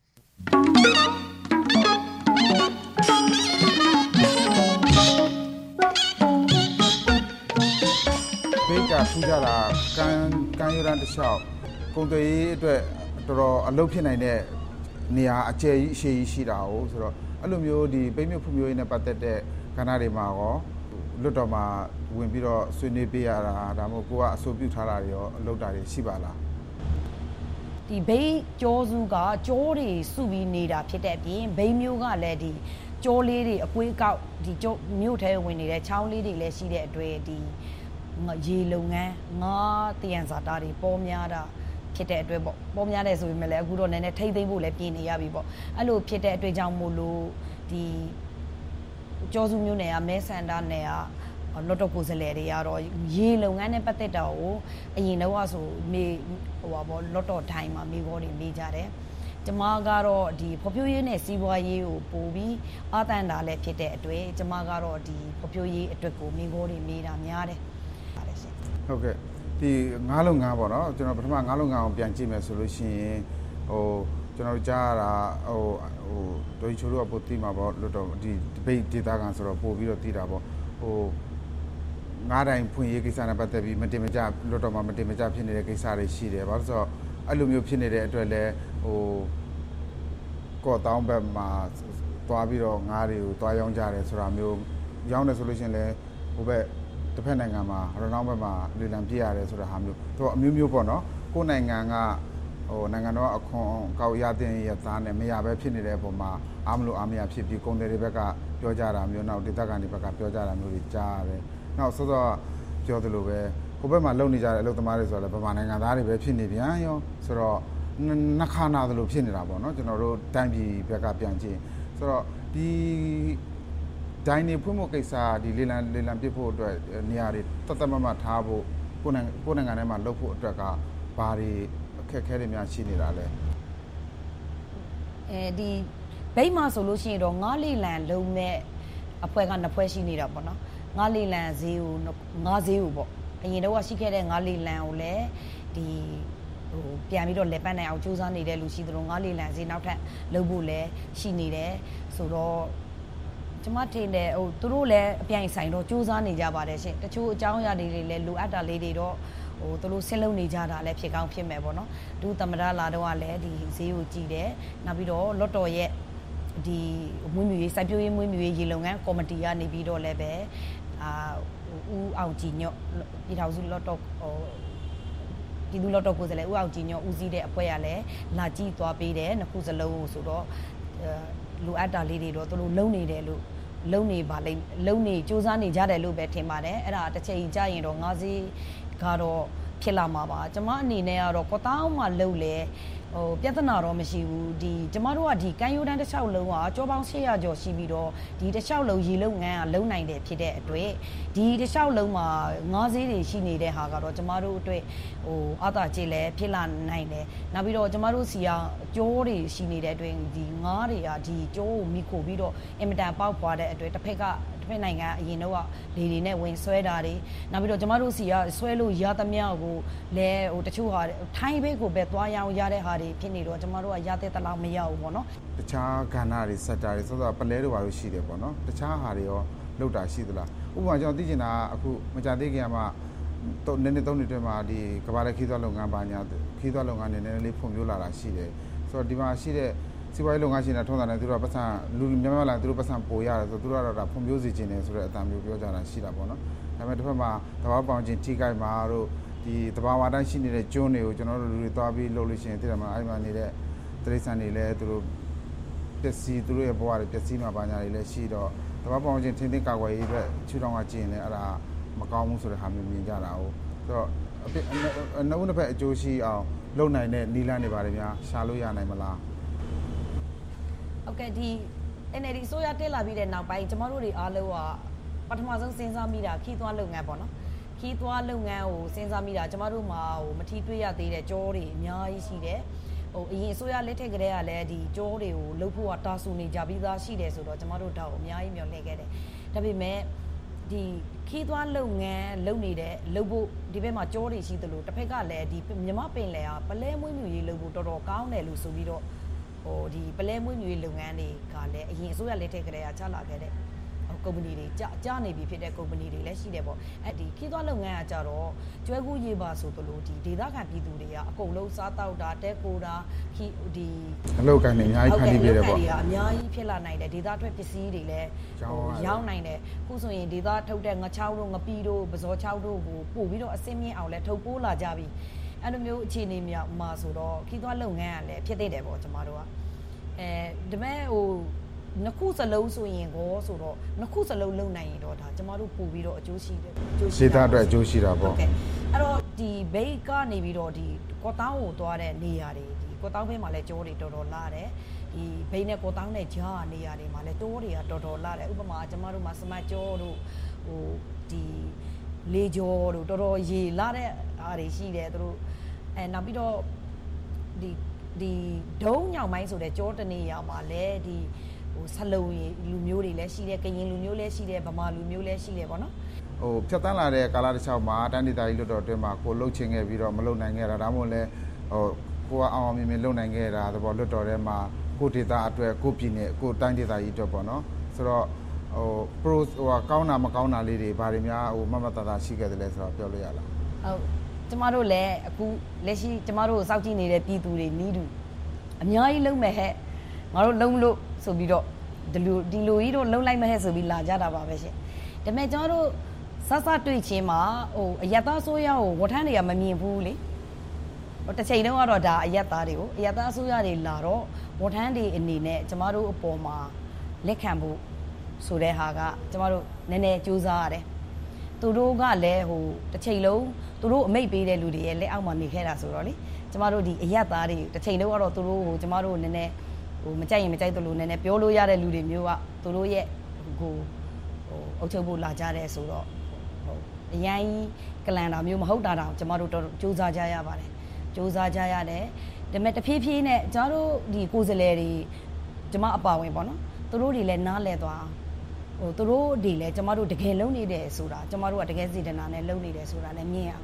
ဗိတ်ကထူးကြတာကံရန်တစ်လျှောက်ကုန်သွယ်ရေးအတွက်တော်တော်အလုပ်ဖြစ်နိုင်တဲ့နေရာအကျယ်ကြီးအရှိကြီးရှိတာ哦ဆိုတော့အဲ့လိုမျိုးဒီပိတ်မြုပ်ဖွံ့ဖြိုးရေးနဲ့ပတ်သက်တဲ့ကဏ္ဍတွေမှာရောလွတ်တော်မှာဝင်ပြီးတော့ဆွေးနွေးပေးရတာဒါမှမဟုတ်ကိုကအဆိုပြုထားတာတွေရောအလုပ်တာတွေရှိပါလားဒီဘိန်းကြောစုကကြောတွေစုပြီးနေတာဖြစ်တဲ့အပြင်ဘိန်းမျိုးကလည်းဒီကြောလေးတွေအကွေးကောက်ဒီကြောမြို့ထဲဝင်နေတဲ့ချောင်းလေးတွေလည်းရှိတဲ့အတွက်ဒီရေလုံငန်းငါးတယံဇာတာတွေပေါ်များတာဖြစ်တဲ့အတွက်ပေါ့ပေါ်များတယ်ဆိုပေမဲ့လည်းအခုတော့နည်းနည်းထိမ့်သိမ့်ဖို့လည်းပြင်နေရပြီပေါ့အဲ့လိုဖြစ်တဲ့အတွက်ကြောင့်မို့လို့ဒီကြောစုမျိုးနယ်ကမဲဆန္ဒနယ်ကလော်တော်ကိုယ်စားလှယ်တွေကတော့ရေလုံငန်းနဲ့ပတ်သက်တာကိုအရင်တော့ဆိုမေဟိုပါပေါ့လော်တော်ထိုင်မှာမိခေါ်တွေမေးကြတယ်ကျမကတော့ဒီဖော်ပြရေးနဲ့စီးပွားရေးကိုပို့ပြီးအာတန်တာလည်းဖြစ်တဲ့အတွက်ကျမကတော့ဒီဖော်ပြရေးအတွက်ကိုမိခေါ်တွေမေးတာများတယ်ဟုတ်ကဲ့ဒီငါးလုံငန်းပေါ့နော်ကျွန်တော်ပထမငါးလုံငန်းအောင်ပြန်ကြည့်မယ်ဆိုလို့ရှိရင်ဟိုကျွန်တော်ကြားရတာဟိုဒေါ်ချိုတို့ကပို့တီးမှာပေါ့လို့တော့ဒီဒိတ်ဒေတာကန်ဆိုတော့ပို့ပြီးတော့တီးတာပေါ့ဟိုငါးတိုင်းဖွင့်ရေးကိစ္စနဲ့ပတ်သက်ပြီးမတင်မကြလွတ်တော်မှာမတင်မကြဖြစ်နေတဲ့ကိစ္စတွေရှိတယ်ဘာလို့ဆိုတော့အဲ့လိုမျိုးဖြစ်နေတဲ့အတွက်လဲဟိုကော့တောင်းဘက်မှာသွားပြီးတော့ငါးတွေကိုသွားရောင်းကြတယ်ဆိုတာမျိုးရောင်းတယ်ဆိုလို့ရှိရင်လဲဟိုဘက်တစ်ဖက်နိုင်ငံမှာရနောင်းဘက်မှာလေလံပြရတယ်ဆိုတာဟာမျိုးသူအမျိုးမျိုးပေါ့နော်ကိုယ်နိုင်ငံကဟိုနိုင်ငံတော်အခွန်ကောက်ရတဲ့ရသားနဲ့မရပဲဖြစ်နေတဲ့ပုံမှာအားမလို့အားမရဖြစ်ပြီးကုန်တယ်တွေဘက်ကပြောကြတာမျိုးနောက်ဒေသခံတွေဘက်ကပြောကြတာမျိုးတွေကြားရတယ်နောက်စောစောပြောသလိုပဲဟိုဘက်မှာလုံနေကြတဲ့အလုပ်သမားတွေဆိုတော့ဗမာနိုင်ငံသားတွေပဲဖြစ်နေပြန်ရောဆိုတော့နှခါနာသလိုဖြစ်နေတာပေါ့နော်ကျွန်တော်တို့တိုင်းပြည်ဘက်ကပြန်ကြည့်ဆိုတော့ဒီဒိုင်းနေဖွင့်ဖို့ကိစ္စဒီလေလံပြစ်ဖို့အတွက်နေရာတွေတတ်တတ်မထားဖို့ကိုနိုင်ငံထဲမှာလုပ်ဖို့အတွက်ကဘာတွေအခက်အခဲတွေများရှိနေတာလဲဒီဘိတ်မှာဆိုလို့ရှိရင်တော့ငါးလေလံလုံးမဲ့အဖွဲ့ကနှစ်ဖွဲ့ရှိနေတာပေါ့နော်ငါးလေလံဈေးကိုငါးဈေးကိုပေါ့အရင်တော့ရှိခဲ့တဲ့ငါးလေလံကိုလည်းဒီပြန်ပြီးတော့လက်ပတ်နိုင်အောင်စူးစမ်းနေတဲ့လူရှိသလိုငါးလေလံစီနောက်ထပ်လုပ်ဖို့လည်းရှိနေတယ်ဆိုတော့ကျမထင်တယ်သူတို့လည်းအပြိုင်ဆိုင်တော့စူးစမ်းနေကြပါတယ်ရှင်တချို့အကြောင်းအရာတွေလည်းလိုအပ်တာလေးတွေတော့သူတို့ဆင်းလုံးနေကြတာလည်းဖြစ်ကောင်းဖြစ်မယ်ပေါ့နော်ဒုသမ္မတလာတော့ကလည်းဒီဈေးကိုကြည့်တယ်နောက်ပြီးတော့လော့တော်ရဲ့ဒီမွေးမြူရေးစိုက်ပျိုးရေးမွေးမြူရေးရေလုံငန်းကော်မတီကနေပြီးတော့လည်းပဲဦးအောင်ကြည်ညော့ပြည်ထောင်စုလော့တော်ပြည်သူ့လော့တော်ကိုယ်စားလှယ်ဦးအောင်ကြည်ညော့ဦးစီးတဲ့အဖွဲ့ကလည်းလာကြည့်သွားပေးတယ်နှစ်ခုစလုံးကိုဆိုတော့လိုအပ်တာလေးတွေတော့သူတို့လုံနေတယ်လို့လုံနေပါလိမ့်လုံနေစူးစမ်းနေကြတယ်လို့ပဲထင်ပါတယ်အဲ့ဒါတစ်ချိန်ကြာရင်တော့ငါးစီးကတော့ဖြစ်လာမှာပါကျမအနေနဲ့ကတော့ကောတောင်းမှလှုပ်လေပြဿနာတော့မရှိဘူးဒီကျမတို့ကဒီကမ်းရိုးတန်းတစ်လျှောက်လုံးကကြောပေါင်း600ကျော်ရှိပြီးတော့ဒီတစ်လျှောက်လုံးရေလုံငန်းကလုံနိုင်တယ်ဖြစ်တဲ့အတွက်ဒီတစ်လျှောက်လုံးမှာငါးဈေးတွေရှိနေတဲ့ဟာကတော့ကျမတို့အတွက်အာသာကျေလဲဖြစ်လာနိုင်တယ်နောက်ပြီးတော့ကျမတို့စီကကြောတွေရှိနေတဲ့အတွက်ဒီငါးတွေကဒီကြောကိုမိခိုပြီးတော့အင်မတန်ပေါက်ပွားတဲ့အတွက်တစ်ဖက်ကနိုင်ငံအရင်တော့လေတွေနဲ့ဝင်ဆွဲတာတွေနောက်ပြီးတော့ကျမတို့စီကဆွဲလို့ရသမျှကိုလဲတချို့ဟာထိုင်းဘက်ကိုပဲသွားရောင်းရတဲ့ဟာတွေဖြစ်နေတော့ကျမတို့ကရတဲ့တလောက်မရဘူးပေါ့နော်တခြားကဏ္ဍတွေစက်တာတွေဆိုတော့ပလဲတို့ဘာလို့ရှိတယ်ပေါ့နော်တခြားဟာတွေရောလောက်တာရှိသလားဥပမာကျွန်တော်သိချင်တာအခုမကြသေးခင်ကမှနည်းနည်း3နှစ်တွင်မှာဒီကဘာလက်ခီးသွားလုပ်ငန်းပါညာခီးသွားလုပ်ငန်းနည်းနည်းလေးဖွံ့ဖြိုးလာတာရှိတယ်ဆိုတော့ဒီမှာရှိတဲ့စီးပွားရေးလုပ်ငန်းရှင်တွေထုံးတာနဲ့သူတို့ကပတ်စံလူများများလာသူတို့ပတ်စံပို့ရတယ်ဆိုတော့သူတို့ကတော့ဒါဖွံ့ဖြိုးစေခြင်းတယ်ဆိုတဲ့အတန်မျိုးပြောကြတာရှိတာပေါ့နော်ဒါပေမဲ့တစ်ဖက်မှာတဘာပေါင်ချင်းထိကြိုက်မှာတို့ဒီတဘာဝတိုင်းရှိနေတဲ့ကျွန်းတွေကိုကျွန်တော်တို့လူတွေသွားပြီးလုပ်လို့ရှိရင်သိတယ်မလားအဲ့မှာနေတဲ့တရိษံတွေလည်းသူတို့ပျက်စီးသူတို့ရဲ့ဘဝတွေပျက်စီးမှာပါညာတွေလည်းရှိတော့တဘာပေါင်ချင်းထင်းထင်းကာကွယ်ရေးအတွက်ချူတောင်းကကျင်တယ်အဲ့ဒါမကောင်းဘူးဆိုတဲ့ဟာမျိုးမြင်ကြတာဟုတ်ဆိုတော့အနောက်တစ်ဖက်အကျိုးရှိအောင်လုပ်နိုင်တဲ့နီလန်းတွေပါတယ်များရှာလို့ရနိုင်မလားဟုတ်ကဲ့ဒီ NLD ဆိုရတက်လာပြီးတဲ့နောက်ပိုင်းကျမတို့တွေအားလုံးကပထမဆုံးစဉ်းစားမိတာခီးသွွားလုပ်ငန်းပေါ့နော်ခီးသွွားလုပ်ငန်းကိုစဉ်းစားမိတာကျမတို့မှာမထီးတွေ့ရသေးတဲ့ကြောတွေအများကြီးရှိတယ်အရင်ဆိုရလက်ထက်ကလေးကလည်းဒီကြောတွေကိုလှုပ်ဖို့ကတာဆူနေကြပြီးသားရှိတယ်ဆိုတော့ကျမတို့တော့အများကြီးမျှော်လင့်ခဲ့တယ်ဒါပေမဲ့ဒီခီးသွွားလုပ်ငန်းလုပ်နေတဲ့လုပ်ဖို့ဒီဘက်မှာကြောတွေရှိသလိုတစ်ဖက်ကလည်းဒီမြမပင်လယ်ကပလဲမွေးမြူရေးလုပ်ဖို့တော်တော်ကောင်းတယ်လို့ဆိုပြီးတော့ဒီပလဲမွေးမြူရေးလုပ်ငန်းတွေကလည်းအရင်အစိုးရလက်ထက်ကလေးကချလာခဲ့တဲ့ကုမ္ပဏီတွေကြာနေပြီဖြစ်တဲ့ကုမ္ပဏီတွေလည်းရှိတယ်ပေါ့အဲ့ဒီခီးသွွားလုပ်ငန်းကကြတော့ကျွဲကူးရေးပါဆိုသလိုဒီဒေသခံပြည်သူတွေကအကုန်လုံးစားတောက်တာတဲကိုတာဒီအလုပ်ကိုင်းနေအများကြီးခံနေပြတယ်ပေါ့အများကြီးဖြစ်လာနိုင်တယ်ဒေသထွက်ပစ္စည်းတွေလည်းရောင်းနိုင်တယ်ခုဆိုရင်ဒေသထုတ်တဲ့ငချောင်းတို့ငပီးတို့ပဇောချောင်းတို့ကိုပို့ပြီးတော့အစင်းမြင့်အောင်လဲထုတ်ပိုးလာကြပြီအဲ့လိုမျိုးအခြေအနေမှာဆိုတော့ခီးသွွားလုပ်ငန်းကလည်းဖြစ်သေးတယ်ပေါ့ကျမတို့ကဒါမဲ့နှစ်ခုစလုံးဆိုရင်ကိုဆိုတော့နှစ်ခုစလုံးလုံနိုင်ရင်တော့ဒါကျမတို့ပို့ပြီးတော့အကျိုးရှိတယ်စေတာအတွက်အကျိုးရှိတာပေါ့အဲ့တော့ဒီဘိတ်ကနေပြီးတော့ဒီကောတောင်းကိုသွားတဲ့နေရာတွေဒီကောတောင်းဘက်မှာလည်းကျိုးတွေတော်တော်လာတယ်ဒီဘိတ်နဲ့ကောတောင်းနဲ့ကြားနေရာတွေမှာလည်းတိုးတွေကတော်တော်လာတယ်ဥပမာကျမတို့မှာစမတ်ကျော်တို့ဒီလေကျော်တို့တော်တော်ရေလာတဲ့အားတွေရှိတယ်သူတို့နောက်ပြီးတော့ဒီဒုံညောင်မိုင်းဆိုတဲ့ကြောတနေရာမှာလည်းဒီဆလုံလူမျိုးတွေလည်းရှိတယ်ကရင်လူမျိုးလည်းရှိတယ်ဗမာလူမျိုးလည်းရှိတယ်ပေါ့နော်ဖြတ်တန်းလာတဲ့ကာလတစ်လျှောက်မှာတန်းဒေသကြီးလွတ်တော်အတွင်းမှာကိုလှုပ်ချင်ခဲ့ပြီးတော့မလှုပ်နိုင်ခဲ့တာဒါမှမဟုတ်လဲကိုကအောင်မြင်မြင်လှုပ်နိုင်ခဲ့တာသဘောလွတ်တော်ထဲမှာကိုဒေသအတွက်ကိုပြည်နယ်ကိုတိုင်းဒေသကြီးအတွက်ပေါ့နော်ဆိုတော့ကောင်းတာမကောင်းတာလေးတွေဘာတွေများမမတတာရှိခဲ့တယ်လဲဆိုတော့ပြောလို့ရလားဟုတ်ကျမတို့လည်းအခုလက်ရှိကျမတို့ကိုစောင့်ကြည့်နေတဲ့ပြည်သူတွေနီးတူအများကြီးလုံးမဲ့ဟဲ့ငါတို့လုံးလို့ဆိုပြီးတော့ဒီလိုကြီးတော့လုံးလိုက်မဲ့ဟဲ့ဆိုပြီးလာကြတာပါပဲရှင်ဒါပေမဲ့ကျမတို့စတွေ့ချင်းမှာအယက်သားဆိုးရကိုဝထန်းတွေကမမြင်ဘူးလေတစ်ချိန်တုန်းကတော့ဒါအယက်သားတွေကိုအယက်သားဆိုးရတွေလာတော့ဝထန်းတွေအနေနဲ့ကျမတို့အပေါ်မှာလက်ခံဖို့ဆိုတဲ့ဟာကကျမတို့နည်းနည်းစူးစမ်းရတယ်သူတို့ကလည်းတစ်ချိန်လုံးသူတို့အမိတ်ပေးတဲ့လူတွေရဲ့လက်အောက်မှာနေခဲ့တာဆိုတော့လေကျမတို့ဒီအယက်သားတွေတစ်ချိန်လုံးကတော့သူတို့ကျမတို့နည်းနည်းမကြိုက်ရင်မကြိုက်သလိုနည်းနည်းပြောလို့ရတဲ့လူတွေမျိုးကသူတို့ရဲ့အုပ်ချုပ်ဖို့လာကြတယ်ဆိုတော့အရင်ကလန်တာမျိုးမဟုတ်တာတောင်ကျမတို့တော့စူးစမ်းကြရပါတယ်စူးစမ်းကြရတယ်ဒါပေမဲ့တဖြည်းဖြည်းနဲ့ကျမတို့ဒီကိုယ်စလဲတွေကျမအပါဝင်ပေါ့နော်သူတို့တွေလည်းနားလဲသွားသူတို့တွေလည်းကျမတို့တကယ်လုံနေတယ်ဆိုတာကျမတို့ကတကယ်စေတနာနဲ့လုံနေတယ်ဆိုတာလည်းမြင်အောင်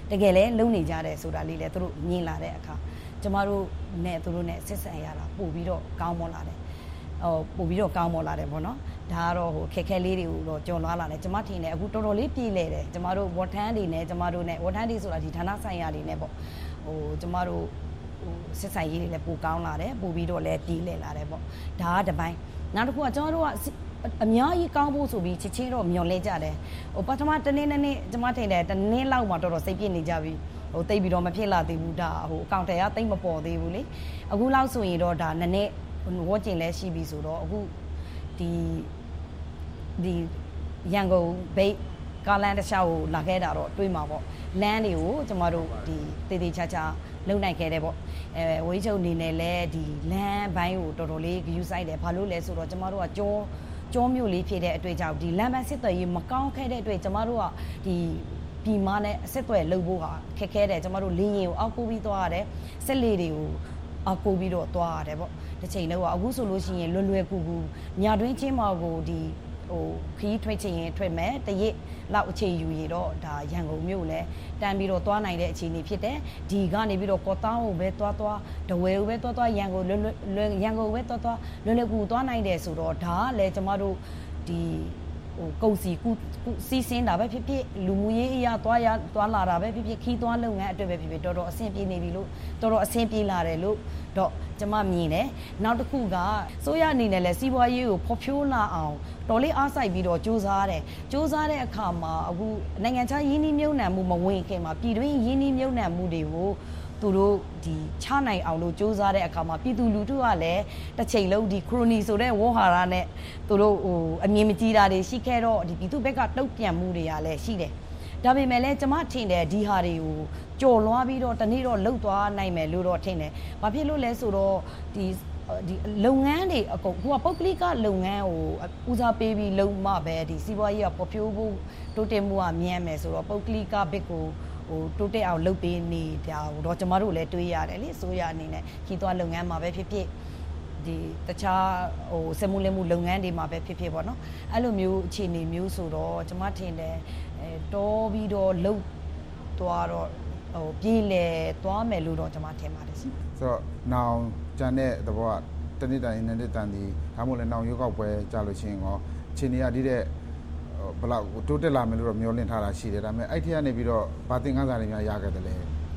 တကယ်လဲလုံနေကြတယ်ဆိုတာလေးလဲသူတို့မြင်လာတဲ့အခါကျမတို့နဲ့သူတို့နဲ့ဆက်ဆံရတာပို့ပြီးတော့ကောင်းမွန်လာတယ်ပို့ပြီးတော့ကောင်းမွန်လာတယ်ပေါ့နော်ဒါကတော့ခက်ခဲလေးတွေကိုတော့ကြော်လွှားလာတယ်ကျမထင်တယ်အခုတော်တော်လေးပြည်လဲတယ်ကျမတို့ဝန်ထမ်းတွေနဲ့ကျမတို့နဲ့ဝန်ထမ်းတွေဆိုတာဒီဌာနဆိုင်ရာတွေနဲ့ပေါ့ကျမတို့စစ်ဆိုင်ရေးတွေလည်းပိုကောင်းလာတယ်ပို့ပြီးတော့လည်းပြည်လဲလာတယ်ပေါ့ဒါကတစ်ပိုင်းနောက်တစ်ခုကကျမတို့ကအများကြီးကောင်းဖို့ဆိုပြီးချစ်ချင်းတော့မျှော်လင့်ကြတယ်ပထမတနေ့ကျမထင်တယ်တနေ့လောက်မှတော်တော်စိတ်ပြည့်နေကြပြီတိတ်ပြီးတော့မဖြစ်လာသေးဘူးဒါအကောင့်တယ်ကတိတ်မပေါ်သေးဘူးလေအခုလောက်ဆိုရင်တော့ဒါနည်းနည်းဝတ်ကျင်လဲရှိပြီဆိုတော့အခုဒီရန်ကုန်ဘိတ်ကားလမ်းတစ်လျှောက်ကိုလာခဲ့တာတော့တွေးမှာပေါ့လမ်းတွေကိုကျမတို့ဒီတေးသေးချာချာလုံနိုင်ခဲ့တယ်ပေါ့ဝေးချုပ်အနေနဲ့လဲဒီလမ်းဘိုင်းကိုတော်တော်လေးဂရုစိုက်တယ်ဘာလို့လဲဆိုတော့ကျမတို့ကကြောမျိုးလေးဖြစ်တဲ့အတွေ့အကြုံဒီလမ်းမစစ်သွယ်ရေးမကောင်းခဲ့တဲ့အတွက်ကျမတို့ကဒီပြည်မနဲ့အဆက်အသွယ်လုပ်ဖို့ဟာခက်ခဲတယ်ကျမတို့လင်းရင်ကိုအောက်ပို့ပြီးသွားရတယ်ဆက်လေတွေကိုအောက်ပို့ပြီးတော့သွားရတယ်ပေါ့တစ်ချိန်တော့အခုဆိုလို့ရှိရင်လွယ်ကူညာတွင်းချင်းမော်ကိုဒီခီးထွက်ချင်ရင်ထွက်မယ်တရက်လောက်အခြေယူရတော့ဒါရန်ကုန်မြို့လဲတန်းပြီးတော့သွားနိုင်တဲ့အခြေအနေဖြစ်တယ်ဒီကနေပြီးတော့ကော်တောင်းကိုပဲသွားတဝဲကိုပဲသွားရန်ကုန်ရန်ကုန်ပဲသွားလွယ်ကူသွားနိုင်တယ်ဆိုတော့ဒါကလည်းကျမတို့ဒီကုန်စီစီးစင်းတာပဲဖြစ်ဖြစ်လူမှုရေးအရာသွားလာတာပဲဖြစ်ဖြစ်ခီးသွားလုပ်ငန်းအတွက်ပဲဖြစ်ဖြစ်တော်တော်အဆင်ပြေနေပြီလို့တော်တော်အဆင်ပြေလာတယ်လို့တော့ကျမမြင်တယ်နောက်တစ်ခုကစိုးရအနေနဲ့လည်းစီးပွားရေးကိုဖော်ဖြိုးလာအောင်တော်လေးအားစိုက်ပြီးတော့စူးစမ်းတဲ့အခါမှာအခုနိုင်ငံခြားရင်းနှီးမြှုပ်နှံမှုမဝင်ခင်မှာပြည်တွင်းရင်းနှီးမြှုပ်နှံမှုတွေကိုသူတို့ဒီချနိုင်အောင်လို့စူးစမ်းတဲ့အခါမှာပြည်သူလူထုကလည်းတစ်ချိန်လုံးဒီခရိုနီဆိုတဲ့ဝေါ်ဟာရနဲ့သူတို့အမြင်မကြီးတာတွေရှိခဲ့တော့ဒီပြည်သူဘက်ကတုတ်ပြန်မှုတွေကလည်းရှိတယ်ဒါပေမဲ့လည်းကျမထင်တယ်ဒီဟာတွေကိုကြော်လွှားပြီးတော့တနေ့တော့လှုပ်သွားနိုင်မယ်လို့တော့ထင်တယ်။ဘာဖြစ်လို့လဲဆိုတော့ဒီလုပ်ငန်းတွေအကုန်ခုကပုဂ္ဂလိကလုပ်ငန်းကိုဦးစားပေးပြီးလုပ်မှပဲဒီစီးပွားရေးကပေါ်ပြိုးဖို့တိုးတက်မှုကမြန်မယ်ဆိုတော့ပုဂ္ဂလိကဘက်ကိုတိုးတက်အောင်လုပ်ပေးနေတာတော့ကျမတို့လည်းတွေးရတယ်လေဆိုရအနေနဲ့ခီးသွားလုပ်ငန်းမှာပဲဖြစ်ဖြစ်ဒီတခြားစက်မှုလက်မှုလုပ်ငန်းတွေမှာပဲဖြစ်ဖြစ်ပေါ့နော်အဲ့လိုမျိုးအခြေအနေမျိုးဆိုတော့ကျမထင်တယ်တော်ပြီးတော့လှုပ်သွားတော့ပြေးလေသွားမယ်လို့တော့ကျမထင်ပါတယ်ဆိုတော့နောင်ကျန်တဲ့သဘောကတနေ့တိုင်းနဲ့တန်ဒီဒါမှမဟုတ်လည်းနောင်ရွေးကောက်ပွဲကြာလို့ရှိရင်ရောအခြေအနေကဒီတဲ့ဘလောက်တိုးတက်လာမယ်လို့တော့မျှော်လင့်ထားတာရှိတယ်ဒါပေမဲ့အဲ့ဒီကနေပြီးတော့ဗာသင်ခန်းစာတွေများရခဲ့တယ်လေ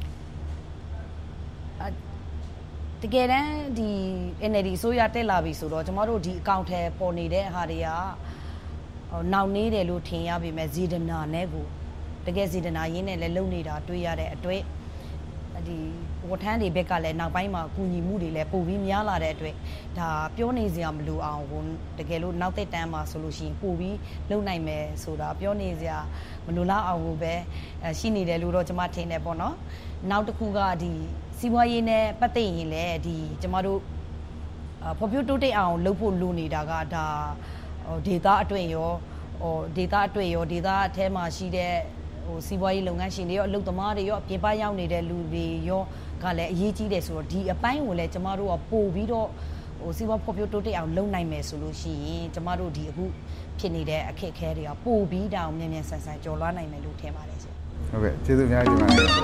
တကယ်တမ်းဒီ NLD ဆိုရတက်လာပြီဆိုတော့ကျမတို့ဒီအကောင့်ထဲပေါ်နေတဲ့ဟာတွေကနောက်နေတယ်လို့ထင်ရပေမဲ့ဇေဒနာနဲ့ကိုတကယ်ဇေဒနာရင်းနဲ့လည်းလုံနေတာတွေ့ရတဲ့အတွက်ဒီဝန်ထမ်းတွေဘက်ကလည်းနောက်ပိုင်းမှာကူညီမှုတွေလည်းပိုပြီးများလာတဲ့အတွက်ဒါပြောနေစရာမလိုအောင်တကယ်လို့နောက်သက်တမ်းမှာဆိုလို့ရှိရင်ပိုပြီးလုံနိုင်မယ်ဆိုတာပြောနေစရာမလိုလောက်အောင်ပဲရှိနေတယ်လို့တော့ကျမထင်တယ်ပေါ့နော်နောက်တစ်ခုကဒီစီးပွားရေးနဲ့ပတ်သက်ရင်လည်းဒီကျမတို့ဖော်ပြတိုးတက်အောင်လုပ်ဖို့လိုနေတာကဒါဒေတာအတွက်ရောဒေတာအထဲမှာရှိတဲ့စီးပွားရေးလုပ်ငန်းရှင်တွေရောအလုပ်သမားတွေရောအပြင်ပရောက်နေတဲ့လူတွေရောကလည်းအရေးကြီးတယ်ဆိုတော့ဒီအပိုင်းကိုလည်းကျမတို့ကပို့ပြီးတော့စီးပွားဖော်ပြတိုးတက်အောင်လုပ်နိုင်မယ်ဆိုလို့ရှိရင်ကျမတို့ဒီအခုဖြစ်နေတဲ့အခက်အခဲတွေကပို့ပြီးတောင်မြန်မြန်ဆန်ဆန်ကျော်လွှားနိုင်မယ်လို့ထင်ပါတယ်ရှင်ဟုတ်ကဲ့ကျေးဇူးအများကြီးတင်ပါတယ်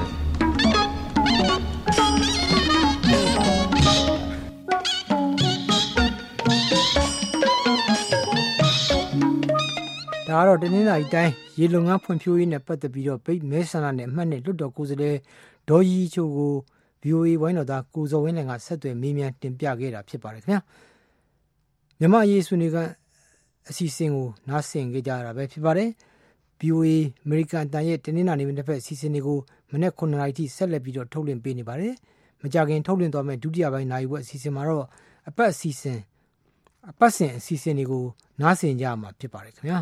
ဒါကတော့တနင်္လာရီတိုင်းရေလုံငန်းဖွံ့ဖြိုးရေးနဲ့ပတ်သက်ပြီးတော့ဗိတ်မဲဆန္ဒနဲ့အမှတ်နဲ့လွတ်တော်ကိုယ်စားလှယ်ဒေါ်ရီချိုကို VOA ဝိုင်းတော်သားကိုဇော်ဝင်းနိုင်ကဆက်သွယ်မေးမြန်းတင်ပြခဲ့တာဖြစ်ပါတယ်ခင်ဗျာမြန်မာရေးဆွေးနွေးကအစီအစဉ်ကိုနားဆင်ကြကြတာပဲဖြစ်ပါတယ် VOA အမေရိကန်တန်ရဲ့တနင်္လာနေ့နေ့တစ်ဖက်အစီအစဉ်တွေကိုမနေ့9နာရီထိဆက်လက်ပြီးတော့ထုတ်လွှင့်ပေးနေပါတယ်မကြခင်ထုတ်လွှင့်သွားမယ့်ဒုတိယပိုင်းနိုင်ဝက်အစီအစဉ်မှာတော့အပတ်စဉ်အစီအစဉ်တွေကိုနားဆင်ကြမှာဖြစ်ပါတယ်ခင်ဗျာ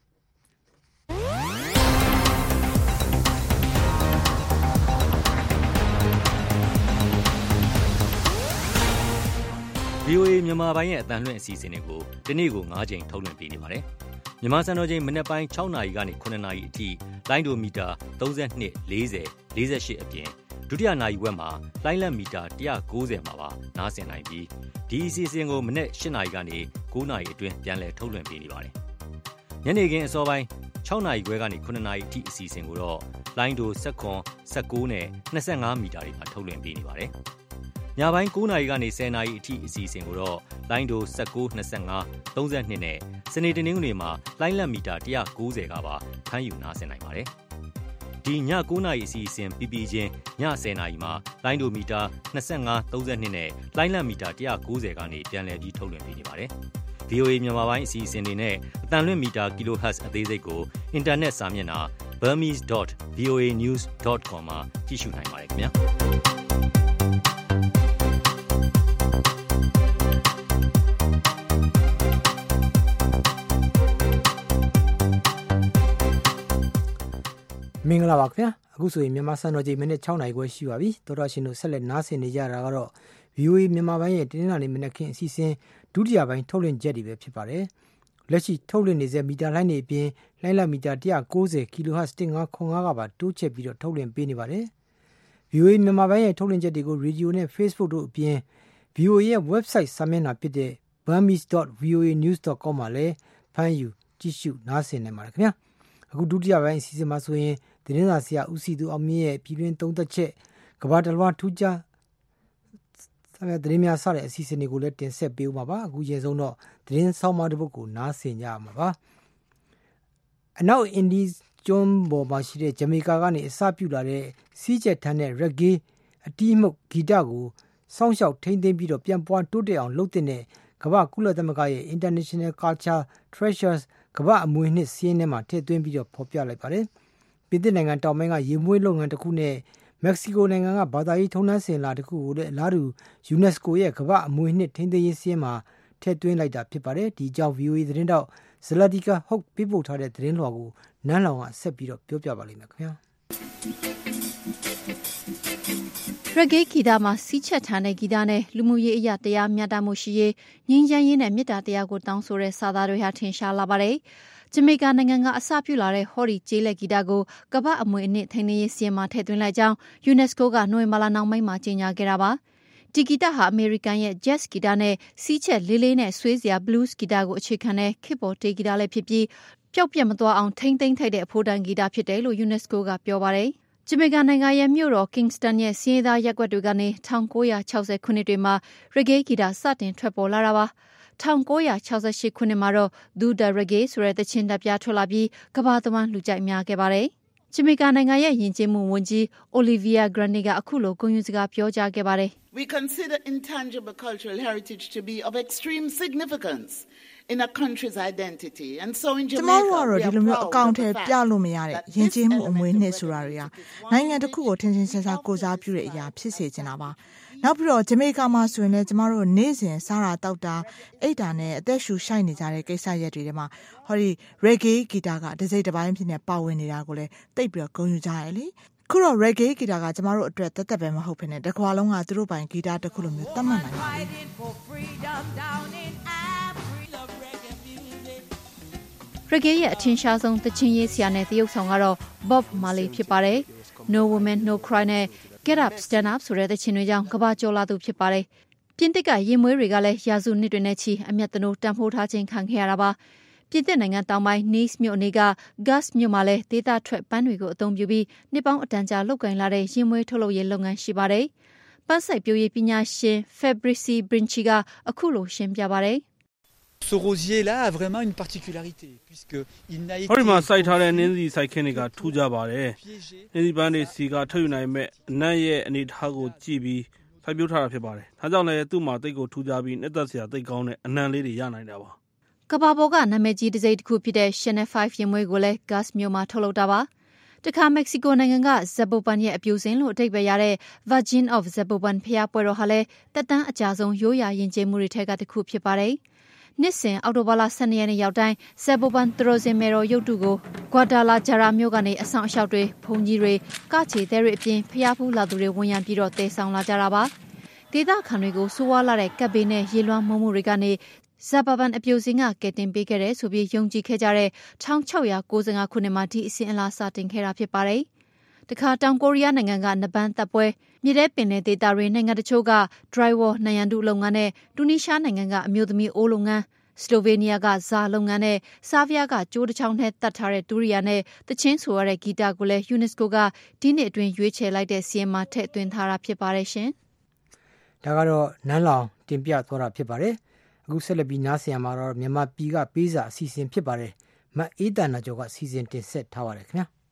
VOA မြန်မာပိုင်းရဲ့အတန်လွှင့်အစီအစဉ်တွေကိုဒီနေ့ကို9ချိန်ထုတ်လွှင့်ပေးနေပါတယ်။မြန်မာစံတော်ချိန်မနေ့ပိုင်း6နာရီကနေ9နာရီအထိလိုင်းဒိုမီတာ32 40 48အပြင်ဒုတိယနာရီဝက်မှာလိုင်းလက်မီတာ190မှာပါနားဆင်နိုင်ပြီးဒီအစီအစဉ်ကိုမနေ့8နာရီကနေ9နာရီအတွင်းပြန်လည်ထုတ်လွှင့်ပေးနေပါတယ်။ညနေခင်းအစောပိုင်း6နာရီခွဲကနေ9နာရီအထိအစီအစဉ်ကိုတော့လိုင်းဒို16 19နဲ့25မီတာတွေမှာထုတ်လွှင့်ပေးနေပါတယ်။ညပိုင်း9နာရီကနေ10နာရီအထိအစီအစဉ်ကိုတော့လိုင်းဒို19 25 32နဲ့စနေတနင်္ဂနွေမှာလိုင်းလက်မီတာ190ကပါဖမ်းယူနားဆင်နိုင်ပါတယ်။ဒီည9နာရီအစီအစဉ်ပြီးပြီးချင်းည10နာရီမှာလိုင်းဒိုမီတာ25 32နဲ့လိုင်းလက်မီတာ190ကနေပြန်လည်ပြီးထုတ်လွှင့်ပေးနေပါတယ်။ VOA မြန်မာပိုင်းအစီအစဉ်တွေနဲ့အတန်လွင့်မီတာ kHz အသေးစိတ်ကိုအင်တာနက်စာမျက်နှာ burmese.voanews.com မှာကြည့်ရှုနိုင်ပါတယ်ခင်ဗျာမင်္ဂလာပါခင်ဗျာအခုဆိုရင်မြန်မာစံတော်ချိန်မိနစ်6နာရီခွဲရှိပါပြီတော်တော်ရှင်တို့ဆက်လက်နားဆင်နေကြတာကတော့ VOA မြန်မာပိုင်းရဲ့တင်းနှာနေမနက်ခင်းအစီအစဉ်ဒုတိယပိုင်းထုတ်လွှင့်ချက်တွေပဲဖြစ်ပါတယ်လက်ရှိထုတ်လွှင့်နေတဲ့မီတာလိုင်းတွေအပြင်လိုင်းလက်မီတာ190 kHz 1505ကပါတိုးချက်ပြီးတော့ထုတ်လွှင့်ပေးနေပါတယ် VOA မြန်မာပိုင်းရဲ့ထုတ်လွှင့်ချက်တွေကို Radio နဲ့ Facebook တို့အပြင် VOA ရဲ့ website စာမျက်နှာဖြစ်တဲ့ burmese.voanews.com မှာလည်းဖမ်းယူကြည့်ရှုနားဆင်နိုင်ပါတယ်ခင်ဗျာအခုဒုတိယပိုင်းအစီအစဉ်မှာဆိုရင်သတင်းစာဆရာဦးစီသူအောင်မြင့်ရဲ့ပြည်တွင်းသုံးသက်ချက်ကမ္ဘာတလွှားထူးခြားသတင်းများစတဲ့အစီအစဉ်တွေကိုလည်းတင်ဆက်ပေးဦးမှာပါအခုရေဆုံးတော့သတင်းဆောင်မတစ်ပုဒ်ကိုနားဆင်ကြရမှာပါအနောက်အင်ဒီကျွန်းပေါ်မှာရှိတဲ့ဂျမေကာကနေအစပြုလာတဲ့စီးချက်ထမ်းတဲ့ reggae အတီးမှုတ်ဂီတကိုစောင့်ရှောက်ထိန်းသိမ်းပြီးတော့ပြန်ပွားတိုးတက်အောင်လုပ်တဲ့ကမ္ဘာကုလသမဂ္ဂရဲ့ International Culture Treasures ကမ္ဘာအမွေနှစ်စီးရင်ထဲမှာထည့်သွင်းပြီးတော့ဖော်ပြလိုက်ပါတယ်ပြည်သစ်နိုင်ငံတောင်ပိုင်းကရေမွေးလုပ်ငန်းတစ်ခုနဲ့မက္ကဆီကိုနိုင်ငံကဘာသာရေးထုံးတမ်းစဉ်လာတစ်ခုကိုလည်းအလားတူ UNESCO ရဲ့ကမ္ဘာအမွေနှစ်ထိန်းသိမ်းရေးစီးရင်မှာထည့်သွင်းလိုက်တာဖြစ်ပါတယ်ဒီကြောင့် VOA သတင်းတောက်ဇလာဒီကာဟုတ်ပြပို့ထားတဲ့သတင်းလွှာကိုနန်းလောင်ကဆက်ပြီးတော့ပြောပြပါလိမ့်မယ်ခင်ဗျာ Reggae ဂီတမှာစီးချက်ထားတဲ့ဂီတနဲ့လူမှုရေးအရာတရားမျှတမှုရှိရေးငြိမ်းချမ်းရေးနဲ့မေတ္တာတရားကိုတောင်းဆိုတဲ့စာသားတွေဟာထင်ရှားလာပါတယ်ဂျမေကာနိုင်ငံကအစပြုလာတဲ့ဟော်ဒီကျေးလက်ဂီတကိုကမ္ဘာအမွေအနှစ်ထိန်းသိမ်းရေးစီးရင်မှာထည့်သွင်းလိုက်ကြောင်း UNESCO ကနိုဝင်ဘာလနောက်ပိုင်းမှာကြေညာခဲ့တာပါဒီဂီတဟာအမေရိကန်ရဲ့ Jazz ဂီတနဲ့စီးချက်လေးလေးနဲ့ဆွေးစရာ Blues ဂီတကိုအခြေခံတဲ့ခေတ်ပေါ်တေးဂီတလည်းဖြစ်ပြီးပျောက်ပြတ်မသွားအောင်ထိန်းသိမ်းထိုက်တဲ့အဖိုးတန်ဂီတဖြစ်တယ်လို့ UNESCO ကပြောပါတယ်ဂျမေကာနိုင်ငံရဲ့မြို့တော် Kingston ရဲ့စီးရဲသားရပ်ကွက်တွေကနေ1960ခုနှစ်တွေမှာ Reggae ဂီတစတင်ထွက်ပေါ်လာတာပါ1968ခုနှစ်မှာတော့ Do the Reggae ဆိုတဲ့သချင်းတပ်ပြထွက်လာပြီးကမ္ဘာသဝန်းလူကြိုက်များခဲ့ပါတယ်ဂျမေကာနိုင်ငံရဲ့ယဉ်ကျေးမှုဝန်ကြီး Olivia Grande ကအခုလိုဂုဏ်ယူစကားပြောကြားခဲ့ပါတယ် We consider intangible cultural heritage to be of extreme significance in a country's identity and so in Jamaica ကျမတို့ကတော့ဒီလိုမျိုးအကောင့်ထဲပြလို့မရတဲ့ယဉ်ကျေးမှုအမွေအနှစ်ဆိုတာတွေကနိုင်ငံတစ်ခုကိုထင်ထင်ရှားရှားကိုစားပြုတဲ့အရာဖြစ်စေချင်တာပါနောက်ပြီးတော့ဂျမေကာမှာဆိုရင်လည်းကျမတို့နေ့စဉ်စားတာတောက်တာအိတ်တာနဲ့အသက်ရှူရှိုက်နေကြတဲ့ကိစ္စရပ်တွေထဲမှာဟောဒီ reggae ဂီတကတစ်စိတ်တစ်ပိုင်းဖြစ်နေပါဝင်နေတာကိုလည်းသိပ်ပြီးတော့ဂုဏ်ယူကြရတယ်လေခုတော့ reggae ဂီတကကျမတို့အတွက်တက်တက်ပဲမဟုတ်ဘဲနဲ့တစ်ခွာလုံးကသူတို့ပိုင်ဂီတတစ်ခုလိုမျိုးသတ်မှတ်နိုင်ပါတယ် Reggae ရဲ့အထင်ရှားဆုံးသချင်းရေးဆရာနဲ့သရုပ်ဆောင်ကတော့ Bob Marley ဖြစ်ပါတယ်။ No Woman No Cry နဲ့ Get Up Stand Up ဆိုတဲ့သချင်းတွေကြောင့်ကမ္ဘာကျော်လာသူဖြစ်ပါတယ်။ပြင်သစ်ကရင်မွေးတွေကလည်းရာစုနှစ်တွေနဲ့ချီအမျက်တနိုးတန်ဖိုးထားခြင်းခံခဲ့ရတာပါ။ပြင်သစ်နိုင်ငံတောင်ပိုင်း Nice မြို့အနီးက Gas မြို့မှာလည်းဒေသထွက်ပန်းတွေကိုအသုံးပြုပြီးနှစ်ပေါင်းအတန်ကြာလုပ်ကိုင်လာတဲ့ရင်မွေးထုတ်လုပ်ရေးလုပ်ငန်းရှိပါတယ်။ပန်းစိုက်ပျိုးရေးပညာရှင် Fabrice Brinchi ကအခုလိုရှင်းပြပါတယ် Ce rosier-là a vraiment une particularité puisqu'il n'a été ဟောဒီမှာစိုက်ထားတဲ့နင်းစီစိုက်ခင်းတွေကထူးကြပါတယ်။နင်းစီပန်းတွေစီကထုတ်ယူနိုင်မဲ့အနံ့ရဲ့အနေထားကိုကြည့်ပြီးစိုက်ပျိုးထားတာဖြစ်ပါတယ်။ဒါကြောင့်လည်းသူ့မှာတိတ်ကိုထူးခြားပြီးနှစ်သက်စရာတိတ်ကောင်းတဲ့အနံ့လေးတွေရနိုင်တာပါ။ကဘာပေါ်ကနာမည်ကြီးတစ်စိတ်တစ်ခုဖြစ်တဲ့ Channel 5ရင်မွေးကိုလည်း Gas မြို့မှာထုတ်လုပ်တာပါ။တခါမက္ကဆီကိုနိုင်ငံက Zapopan ရဲ့အပြူစင်လို့အဓိပ္ပာယ်ရတဲ့ Virgin of Zapopan ဖျားပွဲတော်ဟာလည်းတက်တန်းအကြဆုံးရိုးရာယဉ်ကျေးမှုတွေထက်ကတစ်ခုဖြစ်ပါတယ်။နှစ်စဉ်အောက်တိုဘာလ12ရက်နေ့ရောက်တိုင်း Zapopan Tourism မေတော်ရုပ်တုကို Guadalajara မြို့ကနေအဆောင်အရှောက်တွေဘုံကြီးတွေကချေတဲ့တွေအပြင်ဖျားဖူးလာသူတွေဝန်ရံပြီးတော့တည်ဆောင်လာကြတာပါဒေသခံတွေကိုစိုးဝါလာတဲ့ကပ်ဘေးနဲ့ရေလွှမ်းမှုတွေကနေ Zapopan အပြိုစင်ကကယ်တင်ပေးခဲ့တဲ့ဆိုပြီးယုံကြည်ခဲ့ကြတဲ့1695ခုနှစ်မှာဒီအစဉ်အလာစတင်ခဲ့တာဖြစ်ပါတယ်တခါတောင်ကိုရီးယားနိုင်ငံကနဘန်တပ်ပွဲမြေထဲပင်လယ်ဒေသတွေနိုင်ငံတချို့က drywall နံရံတုလုပ်ငန်းနဲ့တူနီးရှားနိုင်ငံကအမျိုးသမီးအိုးလုပ်ငန်းစလိုဗေးနီးယားကဇာလုပ်ငန်းနဲ့ဆာဗီးယားကကျိုးတစ်ချောင်းနဲ့တတ်ထားတဲ့ဒူရီယာနဲ့တချင်းဆိုရတဲ့ဂီတကိုလည်း UNESCO ကဒီနှစ်အတွင်းရွေးချယ်လိုက်တဲ့စီးရင်မှာထည့်သွင်းထားတာဖြစ်ပါတယ်ရှင်။ဒါကတော့နန်းလောင်တင်ပြသွားတာဖြစ်ပါတယ်။အခုဆက်လက်ပြီးနားဆင်ရမှာတော့မြန်မာပြည်ကပေးစာအစီအစဉ်ဖြစ်ပါတယ်။မအေးတန်နာကျော်ကစီစဉ်တင်ဆက်ထားပါတယ်ခင်ဗျာ။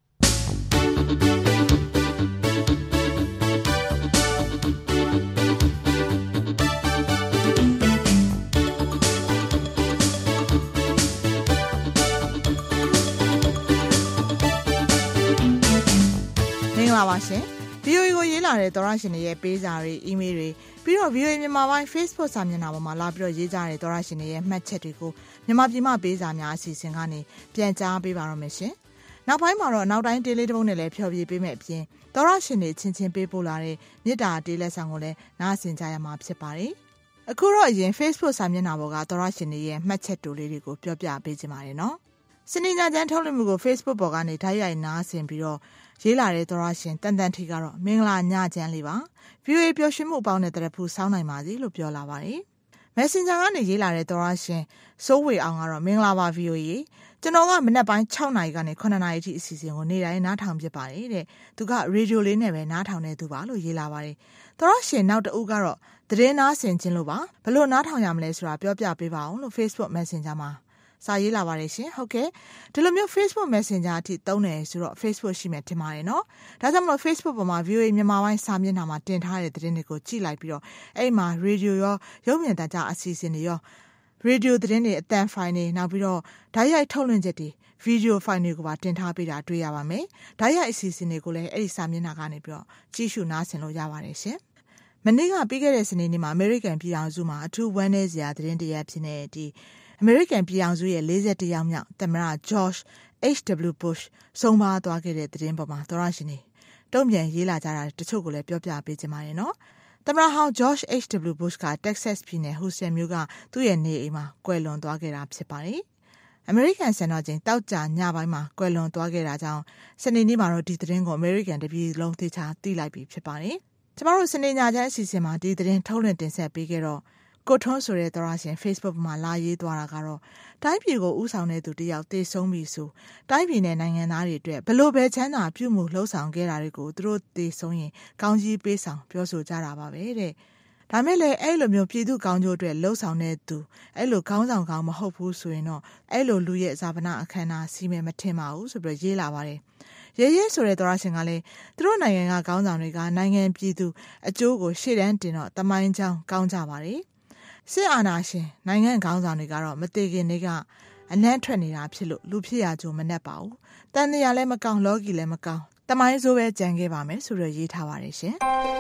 မင်္ဂလာပါရှင် VOA ကိုရေးလာတဲ့သောရရှင်တွေရဲ့ပေးစာတွေအီးမေးလ်တွေပြီးတော့ VOA မြန်မာပိုင်း Facebook စာမျက်နှာပေါ်မှာလာပြီးတော့ရေးကြတဲ့သောရရှင်တွေရဲ့မှတ်ချက်တွေကိုမြန်မာပြည်မှာပေးစာများအစီအစဉ်ကနေပြန်ကြားပေးပါတော့မယ်ရှင်နောက်ပိုင်းမှာတော့နောက်တိုင်းတေးလေးတစ်ပုဒ်နဲ့လည်းဖျော်ဖြေပေးမယ်အပြင်သောရရှင်တွေချင်းချင်းပေးပို့လာတဲ့မေတ္တာတေးလက်ဆောင်ကိုလည်းနားဆင်ကြရမှာဖြစ်ပါတယ်အခုတော့အရင် Facebook စာမျက်နှာပေါ်ကသောရရှင်တွေရဲ့မှတ်ချက်တူလေးတွေကိုပြောပြပေးချင်ပါတယ်နော်စနေညချမ်းထုတ်လွှင့်မှုကို Facebook ပေါ်ကနေဓာတ်ရိုက်နားဆင်ပြီးတော့ရေးလာတဲ့သောရရှင်တန်တန်ထီကတော့မင်္ဂလာညချမ်းလေးပါ VOA ပျော်ရွှင်မှုအပေါင်းနဲ့တရဖူစောင်းနိုင်ပါစေလို့ပြောလာပါတယ် Messenger ကနေရေးလာတဲ့သောရရှင်စိုးဝေအောင်ကတော့မင်္ဂလာပါ VOA ကျွန်တော်ကမနက်ပိုင်း6နာရီကနေ9နာရီအထိအစီအစဉ်ကိုနေ့တိုင်းနားထောင်ဖြစ်ပါတယ်တဲ့သူကရေဒီယိုလေးနဲ့ပဲနားထောင်နေသူပါလို့ရေးလာပါတယ်သောရရှင်နောက်တဦးကတော့သတင်းနားဆင်ခြင်းလို့ပါဘလို့နားထောင်ရမလဲဆိုတာပြောပြပေးပါအောင်လို့ Facebook Messenger မှာစာရေးလာပါတယ်ရှင်ဟုတ်ကဲ့ဒီလိုမျိုး Facebook Messenger အထိသုံးတယ်ဆိုတော့ Facebook ရှိမယ်ထင်ပါတယ်နော်ဒါကြောင့်မလို့ Facebook ပေါ်မှာ VOA မြန်မာပိုင်းစာမျက်နှာမှာတင်ထားတဲ့သတင်းတွေကိုကြည့်လိုက်ပြီးတော့အဲ့မှာ Radio ရောရုပ်မြင်သံကြားအစီအစဉ်တွေရော Radio သတင်းတွေအသံဖိုင်တွေနောက်ပြီးတော့ဓာတ်ရိုက်ထုတ်လွှင့်ချက်တွေ Video ဖိုင်တွေကိုပါတင်ထားပေးတာတွေ့ရပါမယ်ဓာတ်ရိုက်အစီအစဉ်တွေကိုလည်းအဲ့ဒီစာမျက်နှာကနေပြီးတော့ကြည့်ရှုနားဆင်လို့ရပါတယ်ရှင်မနေ့ကပြီးခဲ့တဲ့စနေနေ့မှာ American ပြည်ထောင်စုမှာအထူးဝမ်းနည်းစရာသတင်းတရားဖြစ်နေတဲ့အမေရိကန်ပြည်ထောင်စုရဲ့41ယောက်မြောက်သမ္မတ George H.W. Bush ဆုံးပါသွားခဲ့တဲ့သတင်းပေါ်မှာသောရရှင်တွေတုံ့ပြန်ရေးလာကြတာတချို့ကိုလည်းပြောပြပေးချင်ပါတယ်နော်။သမ္မတဟောင်း George H.W. Bush က Texas ပြည်နယ် Houston မြို့ကသူ့ရဲ့နေအိမ်မှာကွယ်လွန်သွားခဲ့တာဖြစ်ပါတယ်။ အမေရိကန်စံတော်ချိန်တောက်ကြညပိုင်းမှာကွယ်လွန်သွားခဲ့တာကြောင့်စနေနေ့မှာတော့ဒီသတင်းကိုအမေရိကန်တပြည်လုံးသိချာသိလိုက်ပြီဖြစ်ပါတယ်။ကျမတို့စနေညချမ်းအစီအစဉ်မှာဒီသတင်းထုတ်လွှင့်တင်ဆက်ပေးခဲ့တော့ကိုထွန်းဆိုတဲ့သောရရှင် Facebook မှာလာရေးသွားတာကတော့တိုင်းပြည်ကိုဥဆောင်တဲ့သူတယောက်သေဆုံးပြီဆိုတိုင်းပြည်နဲ့နိုင်ငံသားတွေအတွက်ဘလို့ပဲချမ်းသာပြုမှုလှုပ်ဆောင်ခဲ့တာတွေကိုသူတို့သေဆုံးရင်ကောင်းကြီးပေးဆောင်ပြောဆိုကြတာပါပဲတဲ့ဒါမဲ့လည်းအဲ့လိုမျိုးပြည်သူကောင်းကျိုးအတွက်လှုပ်ဆောင်တဲ့သူအဲ့လိုခေါင်းဆောင်ကောင်းမဟုတ်ဘူးဆိုရင်တော့အဲ့လိုလူရဲ့ဇာပနာအခမ်းအနားစီးမယ်မထင်ပါဘူးဆိုပြီးရေးလာပါတယ်ရဲရဲဆိုတဲ့သောရရှင်ကလည်းသူတို့နိုင်ငံကခေါင်းဆောင်တွေကနိုင်ငံပြည်သူအကျိုးကိုရှေ့တန်းတင်တော့တမိုင်းချောင်းကောင်းကြပါတယ်စစ်အာဏာရှင်နိုင်ငံခေါင်းဆောင်တွေကတော့မတေခင်တွေကအနံ့ထွက်နေတာဖြစ်လို့လူဖြစ်ရကြုံမနှက်ပါဘူးတန်တရားလည်းမကောင်းလောကီလည်းမကောင်းတမိုင်းဆိုးပဲကြံခဲ့ပါမယ်ဆိုတော့ရေးထားပါတယ်ရှင်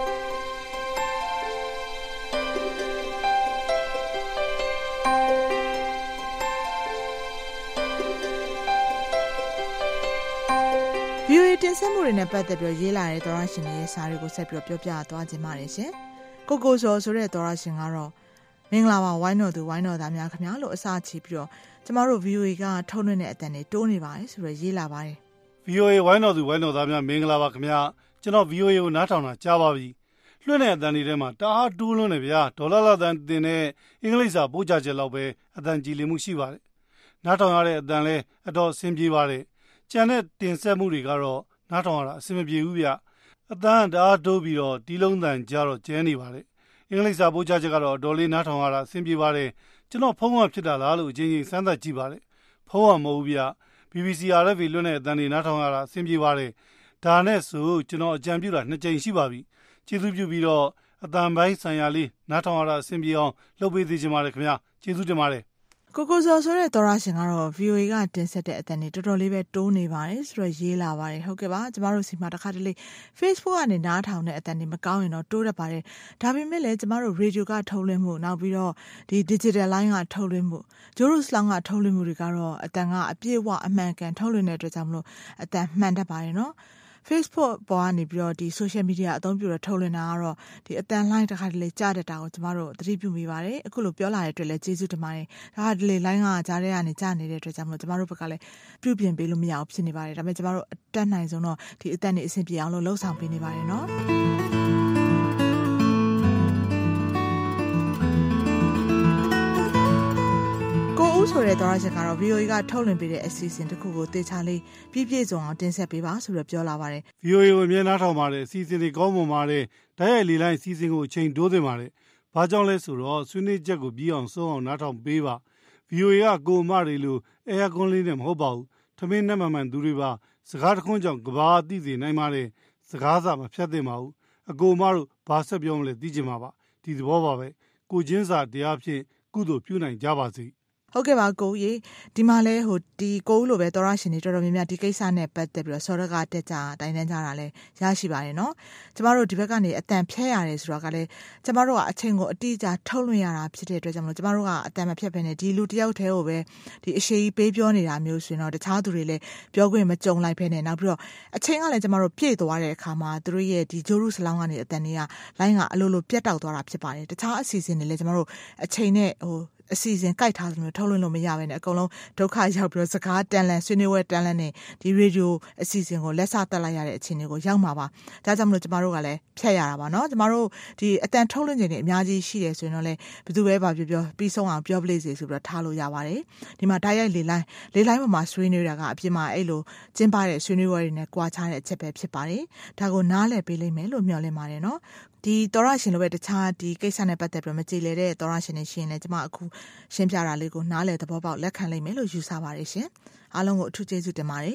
VOA တင်ဆက်မှုတွေနဲ့ပတ်သက်ပြီးရေးလာတဲ့သောရရှင်တွေရဲ့စာတွေကိုဆက်ပြီးပြောပြသွားခြင်းပါတယ်ရှင်ကိုကိုဇော်ဆိုတဲ့သောရရှင်ကတော့မင်္ဂလာပါဝိုင်းတော်သူဝိုင်းတော်သားများခင်ဗျာလို့အစချီပြီးတော့ကျမတို့ VOA ကထုတ်လွှင့်တဲ့အတန်တွေတိုးနေပါတယ်ဆိုတော့ရေးလာပါတယ် VOA ဝိုင်းတော်သူဝိုင်းတော်သားများမင်္ဂလာပါခင်ဗျာကျွန်တော် VOA ကိုနားထောင်တာကြားပါပြီလွှင့်တဲ့အတန်တွေထဲမှာတအားတိုးလွှင့်နေဗျာဒေါ်လာတန်တင်တဲ့အင်္ဂလိပ်စာပို့ချချက်လောက်ပဲအတန်ကြည်လင်မှုရှိပါတယ်နားထောင်ရတဲ့အတန်လဲအတော်အဆင်ပြေပါတယ်ကျန်တဲ့တင်ဆက်မှုတွေကတော့နားထောင်ရတာအဆင်မပြေဘူးဗျအတန်တအားတိုးပြီးတော့တီးလုံးတန်ကြတော့ကျဲနေပါတယ်အင်္ဂလိပ်စာပို့ချချက်ကတော့ဒေါ်လေးနားထောင်ရတာအဆင်ပြေပါတယ်ကျွန်တော်ဖုန်းကဖြစ်တာလားလို့အချင်းချင်းစမ်းသပ်ကြည့်ပါတယ်ဖုန်းကမဟုတ်ဘူးဗျ BBC RFA လွှင့်တဲ့အတန်တွေနားထောင်ရတာအဆင်ပြေပါတယ်ဒါနဲ့ဆိုကျွန်တော်အကြံပြုတာ2ကြိမ်ရှိပါပြီကျေးဇူးပြုပြီးတော့အတန်ပိုင်းဆိုင်ရာလေးနားထောင်ရတာအဆင်ပြေအောင်လုပ်ပေးသေးချင်ပါတယ်ခင်ဗျာကျေးဇူးတင်ပါတယ်ကိုကိုဇော်ဆိုတဲ့သောရရှင်ကတော့ VOA ကတင်ဆက်တဲ့အတန်တွေတော်တော်လေးပဲတိုးနေပါတယ်ဆိုတော့ရေးလာပါတယ်ဟုတ်ကဲ့ပါကျမတို့စီမှာတစ်ခါတလေ Facebook ကနေနားထောင်တဲ့အတန်တွေမကောင်းရင်တော့တိုးတတ်ပါတယ်ဒါပေမဲ့လည်းကျမတို့ Radio ကထုတ်လွှင့်မှုနောက်ပြီးတော့ဒီ Digital Line ကထုတ်လွှင့်မှုဂျိုးရုစလောင်းကထုတ်လွှင့်မှုတွေကတော့အတန်ကအပြည့်အဝအမှန်ကန်ထုတ်လွှင့်တဲ့အတွက်ကြောင့်မလို့အတန်မှန်တတ်ပါတယ်နော်Facebook ပေါ်ကနေပြီးတော့ဒီ social media အသုံးပြုရထုတ်လွှင့်တာကတော့ဒီအတန် line တစ်ခါတလေကြားတတ်တာကိုကျမတို့သတိပြုမိပါတယ်အခုလိုပြောလာတဲ့အတွက်လည်းကျေးဇူးတင်ပါတယ်ဒါကဒီလေ line ကကြားထဲကနေကြားနေတဲ့အတွက်ကြောင့်မလို့ကျမတို့ဘက်ကလည်းပြုပြင်ပေးလို့မရအောင်ဖြစ်နေပါတယ်ဒါပေမဲ့ကျမတို့အတက်နိုင်ဆုံးတော့ဒီအတန်တွေအဆင်ပြေအောင်လို့လှုပ်ဆောင်ပေးနေပါတယ်နော်ဆိုတဲ့သောရရှင်ကတော့ VOA ကထုတ်လွှင့်ပေးတဲ့အစီအစဉ်တစ်ခုကိုတေချာလေးပြည့်ပြည့်စုံအောင်တင်ဆက်ပေးပါဆိုပြီးပြောလာပါတယ် VOA ကိုအမြဲနားထောင်ပါတယ်အစီအစဉ်တွေကောင်းမွန်ပါတယ်ဓာတ်ရိုက်လေလိုင်းအစီအစဉ်ကိုအချိန်တိုးသင့်ပါတယ်ဘာကြောင့်လဲဆိုတော့ဆွေးနွေးချက်ကိုပြီးအောင်ဆုံးအောင်နားထောင်ပေးပါ VOA ကကိုမတွေလို့အဲယာကွန်လေးနဲ့မဟုတ်ပါဘူးထမင်းနဲ့မှန်သူတွေပါစကားတခွန်းကြောင့်ကဘာသိစေနိုင်ပါတယ်စကားစာမဖြတ်သင့်ပါဘူးအကိုမတို့ဘာဆက်ပြောမလဲသိချင်ပါပါဒီသဘောပါပဲကိုချင်းစာတရားဖြင့်ကုသိုလ်ပြုနိုင်ကြပါစေဟုတ်ကဲ့ပါကိုကြီးဒီမှာလဲဒီကိုဦးလိုပဲသောရရှင်တွေတော်တော်များများဒီကိစ္စနဲ့ပတ်သက်ပြီးတော့စောရကတက်ကြတိုင်တန်းကြတာလဲရရှိပါတယ်နော်ကျမတို့ဒီဘက်ကနေအတန်ဖြတ်ရတယ်ဆိုတော့ကလဲကျမတို့ကအချိန်ကိုအတိအကျထုတ်လွှင့်ရတာဖြစ်တဲ့အတွက်ကြောင့်မလို့ကျမတို့ကအတန်မဖြတ်ဘဲနဲ့ဒီလူတယောက်တည်းကိုပဲဒီအရှိကြီးပေးပြောနေတာမျိုးဆိုရင်တော့တခြားသူတွေလည်းပြောခွင့်မကြုံလိုက်ဘဲနဲ့နောက်ပြီးတော့အချိန်ကလည်းကျမတို့ပြည့်သွားတဲ့အခါမှာသူတို့ရဲ့ဒီဂျိုရုစလောင်းကနေအတန်တွေကလိုင်းကအလိုလိုပြတ်တောက်သွားတာဖြစ်ပါတယ်တခြားအစီအစဉ်တွေလည်းကျမတို့အချိန်နဲ့အစီအစဉ်ကြိုက်ထားသလိုထုတ်လွှင့်လို့မရဘဲနဲ့အကုန်လုံးဒုက္ခရောက်ပြီးတော့စကားတန်လန်ဆွေးနွေးဝဲတန်လန်နဲ့ဒီရေဒီယိုအစီအစဉ်ကိုလက်ဆတက်လိုက်ရတဲ့အခြေအနေကိုရောက်မှာပါဒါကြောင့်မလို့ကျမတို့ကလည်းဖြတ်ရတာပါเนาะကျမတို့ဒီအတန်ထုတ်လွှင့်ခြင်းတွေအများကြီးရှိတယ်ဆိုရင်တော့လေဘယ်သူပဲပါပြောပြီးဆုံးအောင်ပြောပလေးစေဆိုပြီးတော့ထားလို့ရပါတယ်ဒီမှာဓာတ်ရိုက်လေလိုင်းပေါ်မှာဆွေးနွေးတာကအပြင်မှာအဲ့လိုကျင်းပတဲ့ဆွေးနွေးပွဲတွေနဲ့ကြွားချတဲ့အချက်ပဲဖြစ်ပါတယ်ဒါကိုနားလည်ပေးလိမ့်မယ်လို့မျှော်လင့်ပါတယ်เนาะဒီသောရရှင်လိုပဲတခြားဒီကိစ္စနဲ့ပတ်သက်ပြီးမကြည်လေတဲ့သောရရှင်တွေရှင်လည်းကျမအခုရှင်းပြတာလေးကိုနားလည်သဘောပေါက်လက်ခံလိမ့်မယ်လို့ယူဆပါတယ်ရှင်အားလုံးကိုအထူးကျေးဇူးတင်ပါတယ်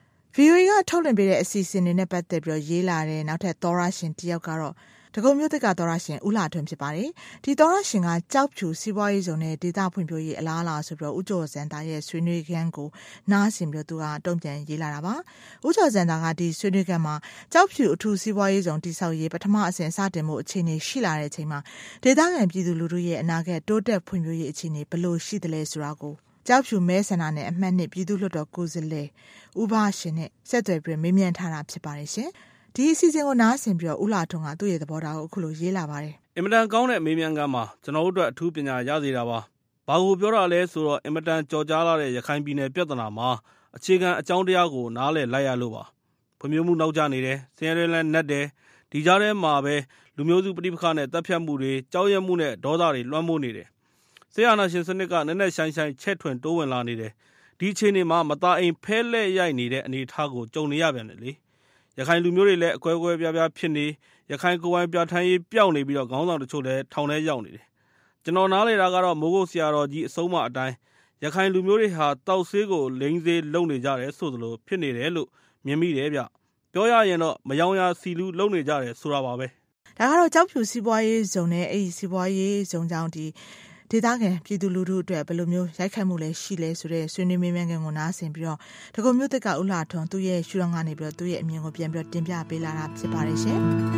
VOA ကထုတ်လွှင့်ပေးတဲ့အစီအစဉ်တွေနဲ့ပတ်သက်ပြီးရေးလာတဲ့နောက်ထပ်သောရရှင်တယောက်ကတော့တကုံမျိုးသစ်ကသောရရှင်ဦးလာထွန်းဖြစ်ပါတယ်ဒီသောရရှင်ကကြောက်ဖြူစီးပွားရေးစုံနဲ့ဒေသဖွံ့ဖြိုးရေးအလားအလာဆိုပြီးဦးကျော်စံတာရဲ့ဆွေးနွေးခန်းကိုနားဆင်ပြီးသူကတုံ့ပြန်ရေးလာတာပါဦးကျော်စံတာကဒီဆွေးနွေးခန်းမှာကြောက်ဖြူအထူးစီးပွားရေးစုံတိဆောက်ရေးပထမအဆင့်စတင်မှုအခြေအနေရှိလာတဲ့အချိန်မှာဒေသခံပြည်သူလူထုရဲ့အနာဂတ်တိုးတက်ဖွံ့ဖြိုးရေးအခြေအနေဘယ်လိုရှိသလဲဆိုတာကိုကြောက်ဖြူမဲဆန္ဒနဲ့အမှတ်နှစ်ပြည်သူ့လွှတ်တော်ကိုယ်စားလှယ်ဦးဘရှင်နဲ့ဆက်သွယ်ပြီးမေးမြန်းထားတာဖြစ်ပါတယ်ရှင်ဒီအစီအစဉ်ကိုနားဆင်ပြီးတော့ဦးလာထွန်းကသူ့ရဲ့သဘောထားကိုအခုလိုရေးလာပါတယ်အင်မတန်ကောင်းတဲ့မေးမြန်းခန်းမှာကျွန်တော်တို့အတွက်အထူးပညာရစေတာပါဘာကိုပြောတာလဲဆိုတော့အင်မတန်ကြော်ကြားလာတဲ့ရခိုင်ပြည်နယ်ပြဿနာမှာအခြေခံအကြောင်းတရားကိုနားလည်လိုက်ရလို့ပါဖွံ့ဖြိုးမှုနောက်ကျနေတယ်ဆင်းရဲလည်းနှက်တယ်ဒီကြားထဲမှာပဲလူမျိုးစုပဋိပက္ခနဲ့တပ်ဖြတ်မှုတွေကြောက်ရွံ့မှုနဲ့ဒေါသတွေလွှမ်းမိုးနေတယ်ဆရာနာရှင်စနစ်ကနက်နက်ရှိုင်းရှိုင်းချဲ့ထွင်တိုးဝင်လာနေတယ်ဒီအခြေအနေမှာမသားအိမ်ဖဲလက်ရိုက်နေတဲ့အနေအထားကိုကြုံနေရပြန်တယ်လေရခိုင်လူမျိုးတွေလည်းအကွဲကွဲပြားပြားဖြစ်နေရခိုင်ကိုယ်ပိုင်ပြဋ္ဌာန်းရေးပျောက်နေပြီးတော့ခေါင်းဆောင်တချို့လည်းထောင်ထဲရောက်နေတယ်ကျွန်တော်နားလေတာကတော့မိုးကုတ်ဆရာတော်ကြီးအဆုံးအမအတိုင်းရခိုင်လူမျိုးတွေဟာတောက်ဆေးကိုလိမ့်ဆေးလုံနေကြတယ်ဆိုသလိုဖြစ်နေတယ်လို့မြင်မိတယ်ဗျပြောရရင်တော့မယောင်ရာစီလူလုံနေကြတယ်ဆိုတာပါပဲဒါကတော့ကြောက်ဖြူစီးပွားရေးဇုံနဲ့အဲ့ဒီစီးပွားရေးဇုံကြောင့်ဒီဒေသခံပြည်သူလူထုအတွက်ဘယ်လိုမျိုးရိုက်ခတ်မှုလဲရှိလဲဆိုတဲ့ဆွေးနွေးမေးမြန်းခန်းကိုနားဆင်ပြီးတော့တကုံမျိုးသစ်ကဦးလာထွန်းသူ့ရဲ့ရှုထောင့်ကနေပြီးတော့သူ့ရဲ့အမြင်ကိုပြန်ပြီးတော့တင်ပြပေးလာတာဖြစ်ပါတယ်ရှင်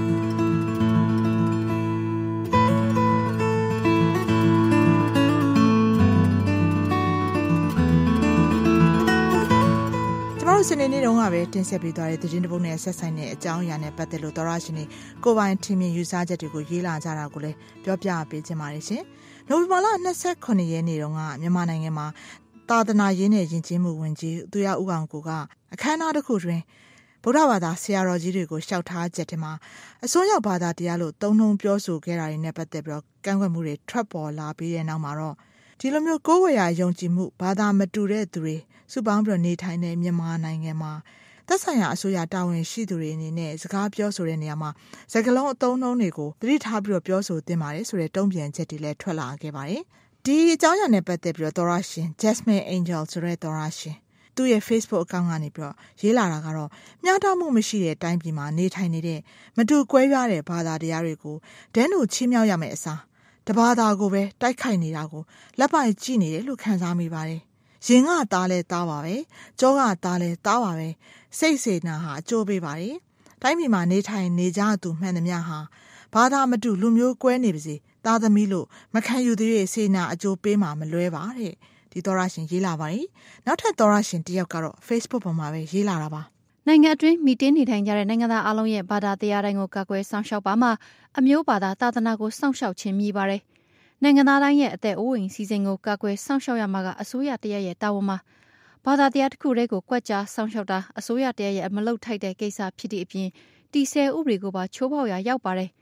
စနေနေ့တုန်းကပဲတင်ဆက်ပေးသွားတဲ့သတင်းတပုတ်နဲ့ဆက်ဆိုင်တဲ့အကြောင်းအရာနဲ့ပတ်သက်လို့သောရရှင်တွေကိုပိုင်ထင်မြင်ယူဆချက်တွေကိုရေးလာကြတာကိုလည်းပြောပြပေးချင်ပါတယ်ရှင်။နိုဝင်ဘာလ29ရက်နေ့တုန်းကမြန်မာနိုင်ငံမှာသာသနာရေးနဲ့ယဉ်ကျေးမှုဝန်ကြီးသူရဦးအောင်ကိုကအခမ်းအနားတစ်ခုတွင်ဗုဒ္ဓဘာသာဆရာတော်ကြီးတွေကိုရှောက်ထားချက်ထဲမှာအစွန်းရောက်ဘာသာတရားလို့သုံးနှုန်းပြောဆိုခဲ့တာတွေနဲ့ပတ်သက်ပြီးတော့ကန့်ကွက်မှုတွေထွက်ပေါ်လာပြီးတဲ့နောက်မှာတော့ဒီလိုမျိုးကိုယ်ဝေယယုံကြည်မှုဘာသာမတူတဲ့သူတွေစုပေါင်းပြီးနေထိုင်တဲ့မြန်မာနိုင်ငံမှာသက်ဆိုင်ရာအစိုးရတာဝန်ရှိသူတွေအနေနဲ့စကားပြောဆိုတဲ့နေရာမှာစကားလုံးအသုံးအနှုန်းတွေကိုသတိထားပြီးပြောဆိုသင့်ပါတယ်ဆိုတဲ့တုံ့ပြန်ချက်တွေလည်းထွက်လာခဲ့ပါတယ်။ဒီအကြောင်းအရာနဲ့ပတ်သက်ပြီးသောရရှင် Jasmine Angel ဆိုတဲ့သောရရှင်သူ့ရဲ့ Facebook အကောင့်ကနေပြီးရေးလာတာကတော့မျှတမှုမရှိတဲ့အတိုင်းပြည်မှာနေထိုင်နေတဲ့မတူကွဲပြားတဲ့ဘာသာတရားတွေကိုဒန်းတို့ချီးမြှောက်ရမယ့်အစားတဘာသာကိုပဲတိုက်ခိုက်နေတာကိုလက်ပိုက်ကြည့်နေတယ်လို့ခံစားမိပါတယ်။ရင်ကသားလဲသားပါပဲ။ကြောကသားလဲသားပါပဲ။စိတ်စေနာဟာအကျိုးပေးပါတယ်။တိုင်းပြည်မှာနေထိုင်နေကြသူမှန်သမျှဟာဘာသာမတူလူမျိုးကွဲနေပါစေ။သားသမီးလို့မခံယူသေးတဲ့စေနာအကျိုးပေးမှာမလွဲပါတဲ့။ဒီသောရရှင်ရေးလာပါတယ်။နောက်ထပ်သောရရှင်တယောက်ကတော့ Facebook ပေါ်မှာပဲရေးလာတာပါ။နိုင်ငံအတွင်းမိတင်းနေထိုင်ကြတဲ့နိုင်ငံသားအလုံးရဲ့ဘာသာတရားတိုင်းကိုကာကွယ်စောင့်ရှောက်ပါမှအမျိုးဘာသာသာသနာကိုစောင့်ရှောက်ခြင်းမြည်ပါတယ်။နိုင်ငံသားတိုင်းရဲ့အသက်အိုးအိမ်စီစဉ်ကိုကာကွယ်စောင့်ရှောက်ရမှာကအစိုးရတရားရဲ့တာဝန်မှာဘာသာတရားတစ်ခုတည်းကိုကွက်ကြားစောင့်ရှောက်တာအစိုးရတရားရဲ့မလုပ်ထိုက်တဲ့ကိစ္စဖြစ်သည့်အပြင်တည်ဆဲဥပဒေကိုပါချိုးဖောက်ရာရောက်ပါတယ်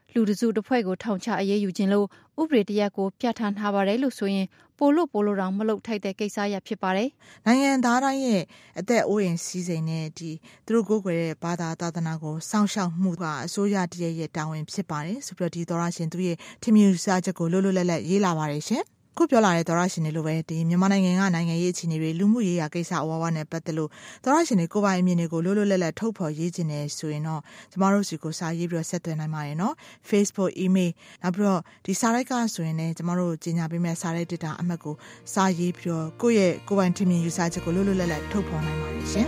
လူတစုတစ်ဖွဲ့ကိုထောင်ချအရေးယူခြင်းလို့ဥပဒေတရက်ကိုပြဋ္ဌာန်းထားပါတယ်လို့ဆိုရင်ပိုလို့တောင်မလုပ်ထိုက်တဲ့ကိစ္စရဖြစ်ပါတယ်။နိုင်ငံသားတိုင်းရဲ့အသက်အိုးအိမ်စီးစိမ်နဲ့သူတို့ကိုယ်ွယ်တဲ့ဘာသာသာသနာကိုစောင့်ရှောက်မှုကအစိုးရတရက်ရဲ့တာဝန်ဖြစ်ပါတယ်ဆိုပြီးဒီသောရရှင်သူရဲ့ထင်မြင်စားချက်ကိုလွတ်လွတ်လပ်လပ်ရေးလာပါတယ်ရှင်။ခုပြောလာတဲ့သောရရှင်တွေလိုပဲဒီမြန်မာနိုင်ငံကနိုင်ငံရေးအခြေအနေတွေလူမှုရေးရာကိစ္စအဝဝနဲ့ပတ်သက်လို့သောရရှင်တွေကိုပိုင်အမြင်တွေကိုလွတ်လွတ်လပ်လပ်ထုတ်ဖော်ရေးခြင်းနဲ့ဆိုရင်တော့ကျမတို့စီကိုစာရေးပြီးတော့ဆက်သွယ်နိုင်ပါတယ်နော် Facebook email နောက်ပြီးတော့ဒီစာရိုက်ကဆိုရင်လည်းကျမတို့ကြီးညာပေးမဲ့စာရိုက် data အမှတ်ကိုစာရေးပြီးတော့ကိုယ့်ပိုင်ထင်မြင်ယူဆချက်ကိုလွတ်လွတ်လပ်လပ်ထုတ်ဖော်နိုင်ပါတယ်ရှင်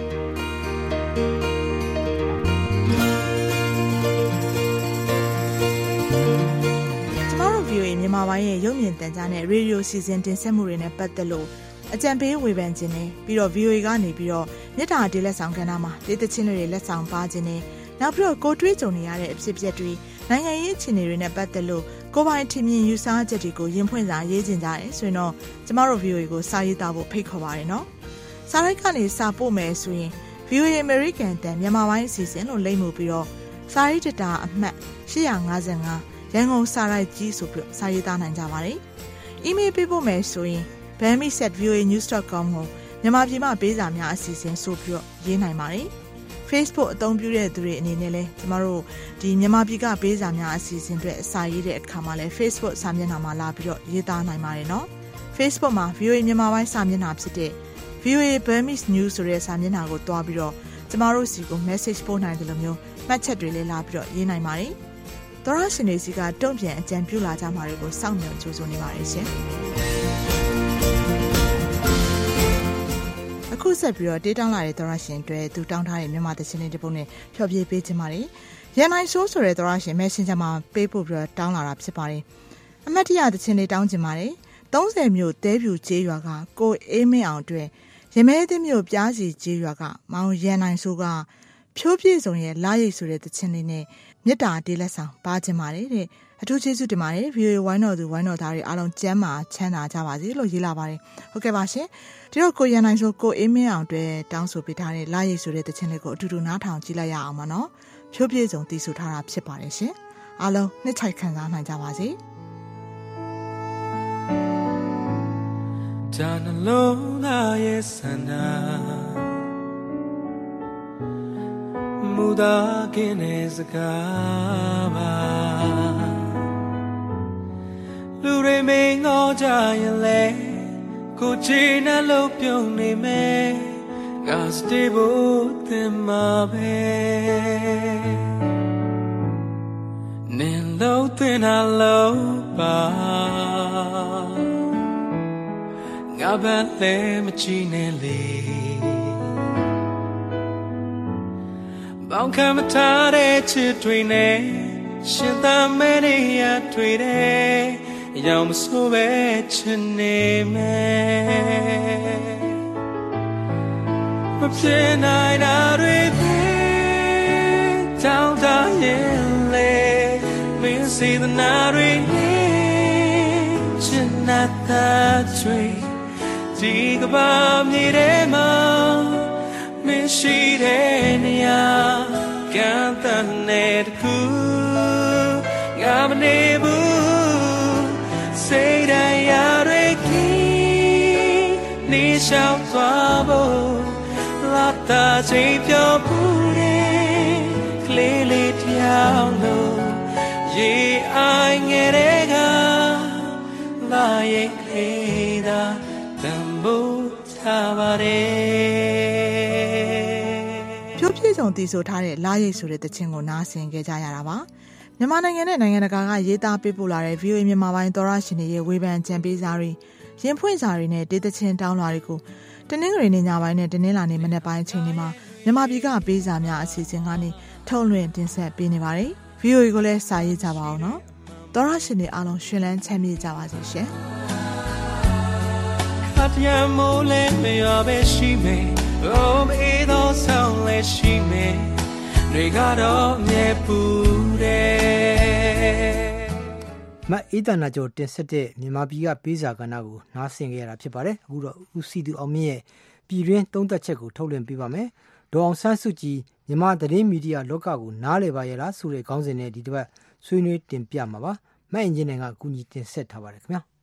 မြန်မာပိုင်းရဲ့ရုပ်မြင်သံကြားနဲ့ရေဒီယိုစီစဉ်တင်ဆက်မှုတွေနဲ့ပတ်သက်လို့အကြံပေးဝေဖန်ခြင်းနဲ့ပြီးတော့ VOA ကနေပြီးတော့မြစ်တာဒေးလက်ဆောင်ကဏ္ဍမှာဒေသချင်းတွေလက်ဆောင်ပါခြင်းနဲ့နောက်ပြီးတော့ကိုတွေးကြုံနေရတဲ့အဖြစ်အပျက်တွေနိုင်ငံရေးအခြေအနေတွေနဲ့ပတ်သက်လို့ကိုပိုင်ထင်မြင်ယူဆချက်တွေကိုရင်ဖွင့်စာရေးခြင်းကြတယ်ဆိုရင်တော့ကျမတို့ VOA ကိုစာရေးသားဖို့ဖိတ်ခေါ်ပါရနော်စာရိုက်ကနေစာပို့မယ်ဆိုရင် VOA American တန်မြန်မာပိုင်းအစီအစဉ်လို့လိမ့်မှုပြီးတော့စာရိုက် data အမှတ်855ရန်ကုန်စာရိုက်ကြီးဆိုပြီးစာရေးသားနိုင်ကြပါတယ်။ email ပေးဖို့မယ်ဆိုရင် bami@voanews.com ကိုမြန်မာပြည်မှာပေးစာများအစီအစဉ်ဆိုပြီးရေးနိုင်ပါတယ်။ Facebook အသုံးပြုတဲ့သူတွေအနေနဲ့လည်းကျမတို့ဒီမြန်မာပြည်ကပေးစာများအစီအစဉ်တွေအစာရေးတဲ့အခါမှာလည်း Facebook စာမျက်နှာမှာလာပြီးတော့ရေးသားနိုင်ပါတယ်နော်။ Facebook မှာ VOA မြန်မာပိုင်းစာမျက်နှာဖြစ်တဲ့ VOA Burmese News ဆိုတဲ့စာမျက်နှာကိုတွားပြီးတော့ကျမတို့စီကို message ပို့နိုင်တယ်လို့မျိုးမှတ်ချက်တွေလည်းလာပြီးတော့ရေးနိုင်ပါတယ်။သောရရှင်တွေစီကတုံ့ပြန်အကြံပြုလာကြမှာတွေကိုစောင့်မျှော်ကြိုးဆိုနေပါတယ်ရှင်။အခုဆက်ပြီးတော့တေးတောင်းလာတဲ့သောရရှင်တွေသူတောင်းထားတဲ့မြန်မာသချင်းလေးတစ်ပုဒ်နဲ့ဖျော်ဖြေပေးခြင်းပါတယ်။ရန်နိုင်ဆိုးဆိုတဲ့သောရရှင် Messenger မှာပေးပို့ပြီးတော့တောင်းလာတာဖြစ်ပါတယ်။အမတ်တရသချင်းလေးတောင်းခြင်းပါတယ်။30မြို့တဲပြူကျေးရွာကကိုအေးမင်းအောင်အတွက်ရမဲသင်းမြို့ပြားစီကျေးရွာကမောင်ရန်နိုင်ဆိုးကဖြိုးပြည့်စုံရဲ့လာရိတ်ဆိုတဲ့သချင်းလေးနဲ့မြစ်တာတေးလက်ဆောင်ပါခြင်းပါတယ်တဲ့အထူးကျေးဇူးတင်ပါတယ် VOA ဝိုင်းတော်သူဝိုင်းတော်သားတွေအားလုံးကျမ်းမာချမ်းသာကြပါစေလို့ရေးလာပါတယ်ဟုတ်ကဲ့ပါရှင်ဒီတော့ကိုရန်နိုင်ဆိုကိုအေးမင်းအောင်တွေတောင်းဆိုပေးထားတဲ့လာရိတ်ဆိုတဲ့သချင်းလေးကိုအတူတူနားထောင်ကြည့်လိုက်ရအောင်ပါနော်ဖြိုးပြည့်စုံတည်ဆိုထားတာဖြစ်ပါတယ်ရှင်အားလုံးနှစ်ချိုက်ခံစားနိုင်ကြပါစေဒါနှလုံးသားရဲ့ဆန္ဒမူတာကင်းတဲ့စကားပါလူတွေမင်းငေါ်ကြရင်လေကိုချီနဲ့လို့ပြုံးနေမယ်ငါစတေးဖို့သင်မှာပဲနင်လို့သင်တာလို့ပါငါပဲလည်းမချီနဲ့လေဘောင်ခံမထားတဲ့ချစ်တွေနဲ့ရှင်သာမဲနေရတွေ့တယ်ရောင်မဆိုးပဲချစ်နေမယ်မဖြစ်နိုင်တာတွေပဲတောင်းတရင်လေမင်းစီtheနာတွေနဲ့ချစ်နေတာတွေဒီကဘာမြေထဲမှာမရှိတဲ့နေရာကမ်းတမ်းနဲ့တခုငါမနေဘူးစိတ်တရားတွေနေရှောင်သွားဖို့လာတာချိန်ပြောဘူးတဲ့ကလေးလေးတယောက်လို့ရေအိုင်ငယ်တဲ့ကလာရဲ့ကလေးသာတန်ဖို့ထားပါတယ်ဖြိုးပြည့်စုံတည်ဆိုထားတဲ့လာရိတ်ဆိုတဲ့သချင်းကိုနားဆင်ခဲ့ကြရတာပါမြန်မာနိုင်ငံနဲ့နိုင်ငံတကာကရေးသားပေးပို့လာတဲ့ VOA မြန်မာပိုင်းသောရရှင်တွေရဲ့ဝေဖန်ကြံပေးစာတွေရင်ဖွင့်စာတွေနဲ့ဒေသချင်းတောင်းလာတွေကိုတနင်္ဂနွေနေ့ညပိုင်းနဲ့တနင်္လာနေ့မနက်ပိုင်းအချိန်တွေမှာမြန်မာပြည်ကပေးစာများအစီအစဉ်ကနေထုတ်လွှင့်တင်ဆက်ပေးနေပါတယ် VOA ကိုလည်းစာရေးကြပါအောင်နော်သောရရှင်တွေအားလုံးရှင်လန်းချမ်းမြေ့ကြပါစေရှင်ခတ်ရမိုးလဲမရပဲရှိမယ်အိုးမေးသောဆောင်လဲရှိမယ်တွေကတော့မြဲပူတယ်မအေးတနာကျော်တင်ဆက်တဲ့မြန်မာပြည်ကပေးစာကဏ္ဍကိုနားဆင်ကြရတာဖြစ်ပါတယ်အခုတော့ဦးစီသူအောင်မြင့်ရဲ့ပြည်တွင်းသုံးသပ်ချက်ကိုထုတ်လွှင့်ပေးပါမယ်ဒေါ်အောင်ဆန်းစုကြည်မြန်မာသတင်းမီဒီယာလောကကိုနားလည်ပါရဲ့လားဆိုတဲ့ခေါင်းစဉ်နဲ့ဒီတစ်ပတ်ဆွေးနွေးတင်ပြမှာပါ။မိုင်းအင်ဂျင်နိုင်ငံအကူအညီတင်ဆက်ထားပါတယ်ခင်ဗျာ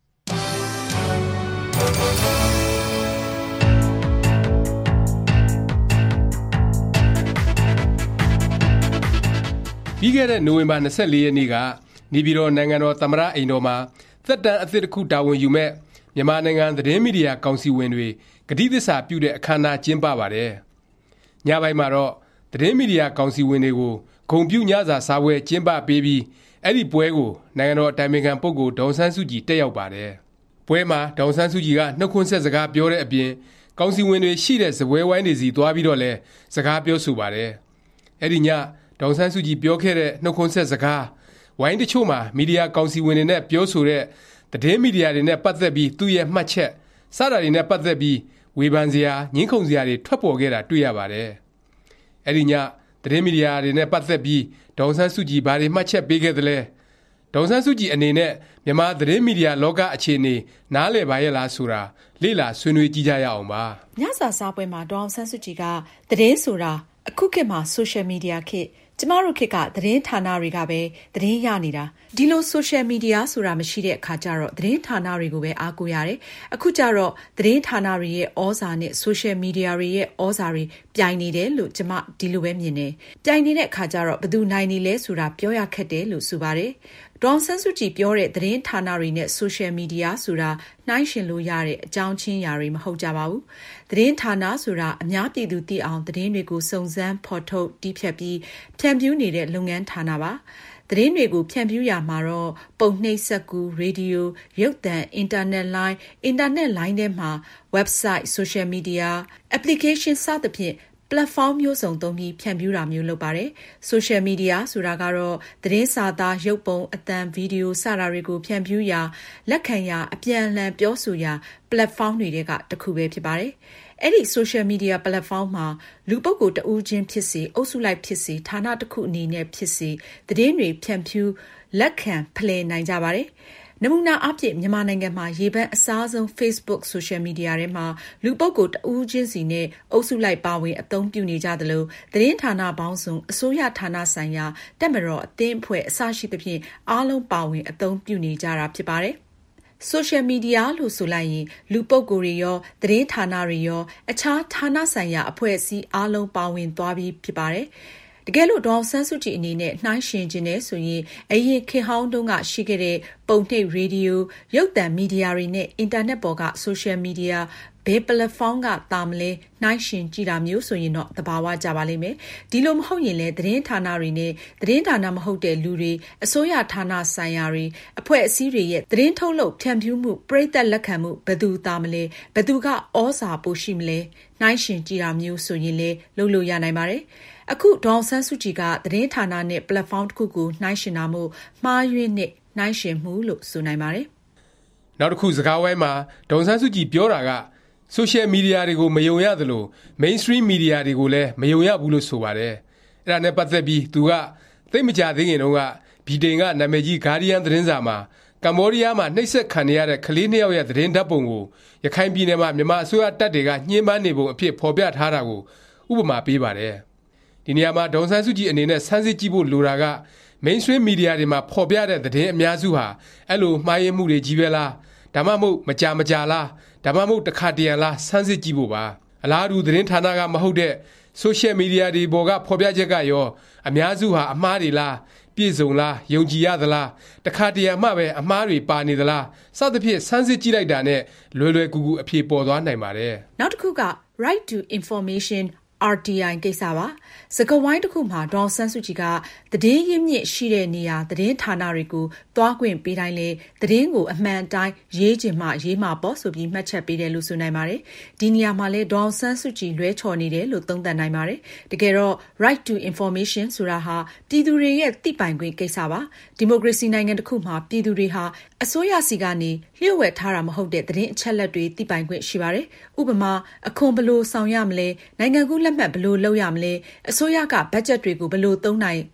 ပြီးခဲ့တဲ့နိုဝင်ဘာ24ရက်နေ့ကနေပြည်တော်နိုင်ငံတော်သမ္မတအိမ်တော်မှာသက်တမ်းအသစ်တစ်ခုတာဝန်ယူမဲ့မြန်မာနိုင်ငံသတင်းမီဒီယာကောင်စီဝင်တွေဂတိသစ္စာပြုတဲ့အခမ်းအနားကျင်းပပါတယ်။ညပိုင်းမှာတော့သတင်းမီဒီယာကောင်စီဝင်တွေကိုဂုဏ်ပြုညစာစားပွဲကျင်းပပေးပြီးအဲ့ဒီပွဲကိုနိုင်ငံတော်အတိုင်ပင်ခံပုဂ္ဂိုလ်ဒေါ်အောင်ဆန်းစုကြည်တက်ရောက်ပါတယ်။ပွဲမှာဒေါ်အောင်ဆန်းစုကြည်ကနှုတ်ခွန်းဆက်စကားပြောတဲ့အပြင်ကောင်စီဝင်တွေရှိတဲ့စပွဲဝိုင်းတွေစီသွားပြီးတော့လဲစကားပြောဆိုပါတယ်။အဲ့ဒီညဒေါ်အောင်ဆန်းစုကြည်ပြောခဲ့တဲ့နှုတ်ခွန်းဆက်စကားဝိုင်းတချို့မှာမီဒီယာကောင်စီဝင်တွေနဲ့ပြောဆိုတဲ့သတင်းမီဒီယာတွေနဲ့ပတ်သက်ပြီးသူ့ရဲ့မှတ်ချက်စတာတွေနဲ့ပတ်သက်ပြီးဝေဖန်စရာညှင်းခုန်စရာတွေထွက်ပေါ်ခဲ့တာတွေ့ရပါတယ်။အဲ့ဒီညသတင်းမီဒီယာတွေနဲ့ပတ်သက်ပြီးဒေါ်အောင်ဆန်းစုကြည်ဘာတွေမှတ်ချက်ပေးခဲ့သလဲဒေါ်အောင်ဆန်းစုကြည်အနေနဲ့မြန်မာသတင်းမီဒီယာလောကအခြေအနေနားလည်ပါရဲ့လားဆိုတာလေ့လာဆွေးနွေးကြည့်ကြရအောင်ပါ။ညစာစားပွဲမှာဒေါ်အောင်ဆန်းစုကြည်ကသတင်းဆိုတာအခုခေတ်မှာဆိုရှယ်မီဒီယာခေတ်ကျမတို့ခေတ်ကသတင်းဌာနတွေကပဲသတင်းရနေတာဒီလိုဆိုရှယ်မီဒီယာဆိုတာမရှိတဲ့အခါကျတော့သတင်းဌာနတွေကိုပဲအားကိုးရတယ်အခုကျတော့သတင်းဌာနတွေရဲ့ဩဇာနဲ့ဆိုရှယ်မီဒီယာတွေရဲ့ဩဇာတွေပြိုင်နေတယ်လို့ကျမဒီလိုပဲမြင်တယ်ပြိုင်နေတဲ့အခါကျတော့ဘယ်သူနိုင်နေလဲဆိုတာပြောရခက်တယ်လို့ဆိုပါတယ်ဒေါ်အောင်ဆန်းစုကြည်ပြောတဲ့သတင်းဌာနတွေနဲ့ဆိုရှယ်မီဒီယာဆိုတာနှိုင်းယှဉ်လို့ရတဲ့အကြောင်းချင်းရာတွေမဟုတ်ကြပါဘူးသတင်းဌာနဆိုတာအများပြည်သူသိအောင်သတင်းတွေကိုစုံစမ်းဖော်ထုတ်တည်ဖြတ်ပြီးဖြန့်ဖြူးနေတဲ့လုပ်ငန်းဌာနပါသတင်းတွေကိုဖြန့်ဖြူးရမှာတော့ပုံနှိပ်စက်ကူရေဒီယိုရုပ်သံအင်တာနက်လိုင်းထဲမှာ website social media application စသဖြင့်platform မျိုးစုံသုံးပြီးဖြန့်ဖြူးတာမျိုးလုပ်ပါတယ်။ social media ဆိုတာကတော့သတင်းစာသားရုပ်ပုံအသံဗီဒီယိုစတာတွေကိုဖြန့်ဖြူးရာလက်ခံရာအပြန်အလှန်ပြောဆိုရာ platform တွေကတစ်ခုပဲဖြစ်ပါတယ်။အဲ့ဒီ social media platform မှာလူပုဂ္ဂိုလ်တဦးချင်းဖြစ်စေအုပ်စုလိုက်ဖြစ်စေဌာနတစ်ခုအနေနဲ့ဖြစ်စေသတင်းတွေဖြန့်ဖြူးလက်ခံဖလှယ်နိုင်ကြပါတယ်။နမူနာအားဖြင့်မြန်မာနိုင်ငံမှာရေပန်းအစားဆုံး Facebook social media ထဲမှာလူပုဂ္ဂိုလ်တဦးချင်းစီနဲ့အုပ်စုလိုက်ပါဝင်အသုံးပြုနေကြသလိုသတင်းဌာနပေါင်းစုံအစိုးရဌာနဆိုင်ရာတပ်မတော်အသင်းအဖွဲ့အစရှိသဖြင့်အားလုံးပါဝင်အသုံးပြုနေကြတာဖြစ်ပါတယ်။ social media လို့ဆိုလိုက်ရင်လူပုဂ္ဂိုလ်တွေရောသတင်းဌာနတွေရောအခြားဌာနဆိုင်ရာအဖွဲ့အစည်းအားလုံးပါဝင်သွားပြီးဖြစ်ပါတယ်။တကယ်လို့ဒေါ်အောင်ဆန်းစုကြည်အနေနဲ့နှိုင်းယှဉ်ခြင်းနဲ့ဆိုရင်အရင်ခေတ်ဟောင်းတုန်းကရှိခဲ့တဲ့ပုံနှိပ်ရေဒီယိုရုပ်သံမီဒီယာတွေနဲ့အင်တာနက်ပေါ်ကဆိုရှယ်မီဒီယာဘယ်ပလက်ဖောင်းကတာမလဲနှိုင်းယှဉ်ကြည့်တာမျိုးဆိုရင်တော့သဘာဝကျပါလိမ့်မယ်ဒီလိုမဟုတ်ရင်လည်းသတင်းဌာနတွေနဲ့သတင်းဌာနမဟုတ်တဲ့လူတွေအစိုးရဌာနဆိုင်ရာတွေအဖွဲ့အစည်းတွေရဲ့သတင်းထုတ်လုပ်ဖြန့်ဖြူးမှုပရိသတ်လက်ခံမှုဘယ်သူတာမလဲဘယ်သူကဩဇာပိုရှိမလဲနှိုင်းယှဉ်ကြည့်တာမျိုးဆိုရင်လည်းလုပ်လို့ရနိုင်ပါတယ်အခုဒေါ်အောင်ဆန်းစုကြည်ကသတင်းဌာနနဲ့ platform တစ်ခုကိုနှိုင်းယှဉ်တာမို့မှားယွင်းနဲ့နှိုင်းယှဉ်မှုလို့ဆိုနိုင်ပါတယ်။နောက်တစ်ခုစကားဝိုင်းမှာဒေါ်အောင်ဆန်းစုကြည်ပြောတာက social media တွေကိုမယုံရသလို mainstream media တွေကိုလည်းမယုံရဘူးလို့ဆိုပါတယ်။အဲ့ဒါနဲ့ပတ်သက်ပြီးသူကသိမကြသေးခင်တုန်းကဗြိတိန်ကနာမည်ကြီး Guardian သတင်းစာမှာကမ္ဘောဒီးယားမှာနှိပ်စက်ခံရတဲ့ကလေး2ယောက်ရဲ့သတင်းဓာတ်ပုံကိုရခိုင်ပြည်နယ်မှာမြန်မာအစိုးရတပ်တွေကညှင်းပန်းနေပုံအဖြစ်ဖော်ပြထားတာကိုဥပမာပေးပါတယ်။ဒီနေရာမှာဒေါ်အောင်ဆန်းစုကြည်အနေနဲ့စမ်းစစ်ကြည့်ဖို့လိုတာက mainstream media တွေမှာဖော်ပြတဲ့သတင်းအများစုဟာအဲ့လိုမှားယွင်းမှုတွေကြီးပဲလားဒါမှမဟုတ်မကြာလားဒါမှမဟုတ်တစ်ခါတရံလားစမ်းစစ်ကြည့်ဖို့ပါအလားတူသတင်းဌာနကမဟုတ်တဲ့ social media တွေပေါ်ကဖော်ပြချက်ကရောအများစုဟာအမှားတွေလားပြည့်စုံလားယုံကြည်ရသလားတစ်ခါတရံမှပဲအမှားတွေပါနေသလားစသဖြင့်စမ်းစစ်ကြည့်လိုက်တာနဲ့လွယ်လွယ်ကူကူအဖြေပေါ်သွားနိုင်ပါတယ်နောက်တစ်ခုက right to information RTI ကိစ္စပါစကားဝိုင်းတစ်ခုမှာဒေါ်ဆန်းစုကြည်ကသတင်းရင်းမြစ်ရှိတဲ့နေရာသတင်းဌာနတွေကိုသွားခွင့်ပေးတိုင်းလေသတင်းကိုအမှန်တိုင်းရေးချင်မှရေးမှာပေါ့ဆိုပြီးမှတ်ချက်ပေးတယ်လို့ဆိုနိုင်ပါတယ်ဒီနေရာမှာလဲဒေါ်ဆန်းစုကြည်လွဲချော်နေတယ်လို့သုံးသပ်နိုင်ပါတယ်တကယ်တော့ right to information ဆိုတာဟာပြည်သူတွေရဲ့သိပိုင်ခွင့်ကိစ္စပါဒီမိုကရေစီနိုင်ငံတစ်ခုမှာပြည်သူတွေဟာအစိုးရစီကနေလျှို့ဝှက်ထားတာမဟုတ်တဲ့သတင်းအချက်လက်တွေသိပိုင်ခွင့်ရှိပါတယ်ဥပမာအခွန်ဘယ်လိုဆောင်ရမလဲနိုင်ငံကူးလက်မှတ်ဘယ်လိုလုပ်ရမလဲအစိုးရကဘတ်ဂျက်တွေကိုဘယ်လိုသုံးနိုင်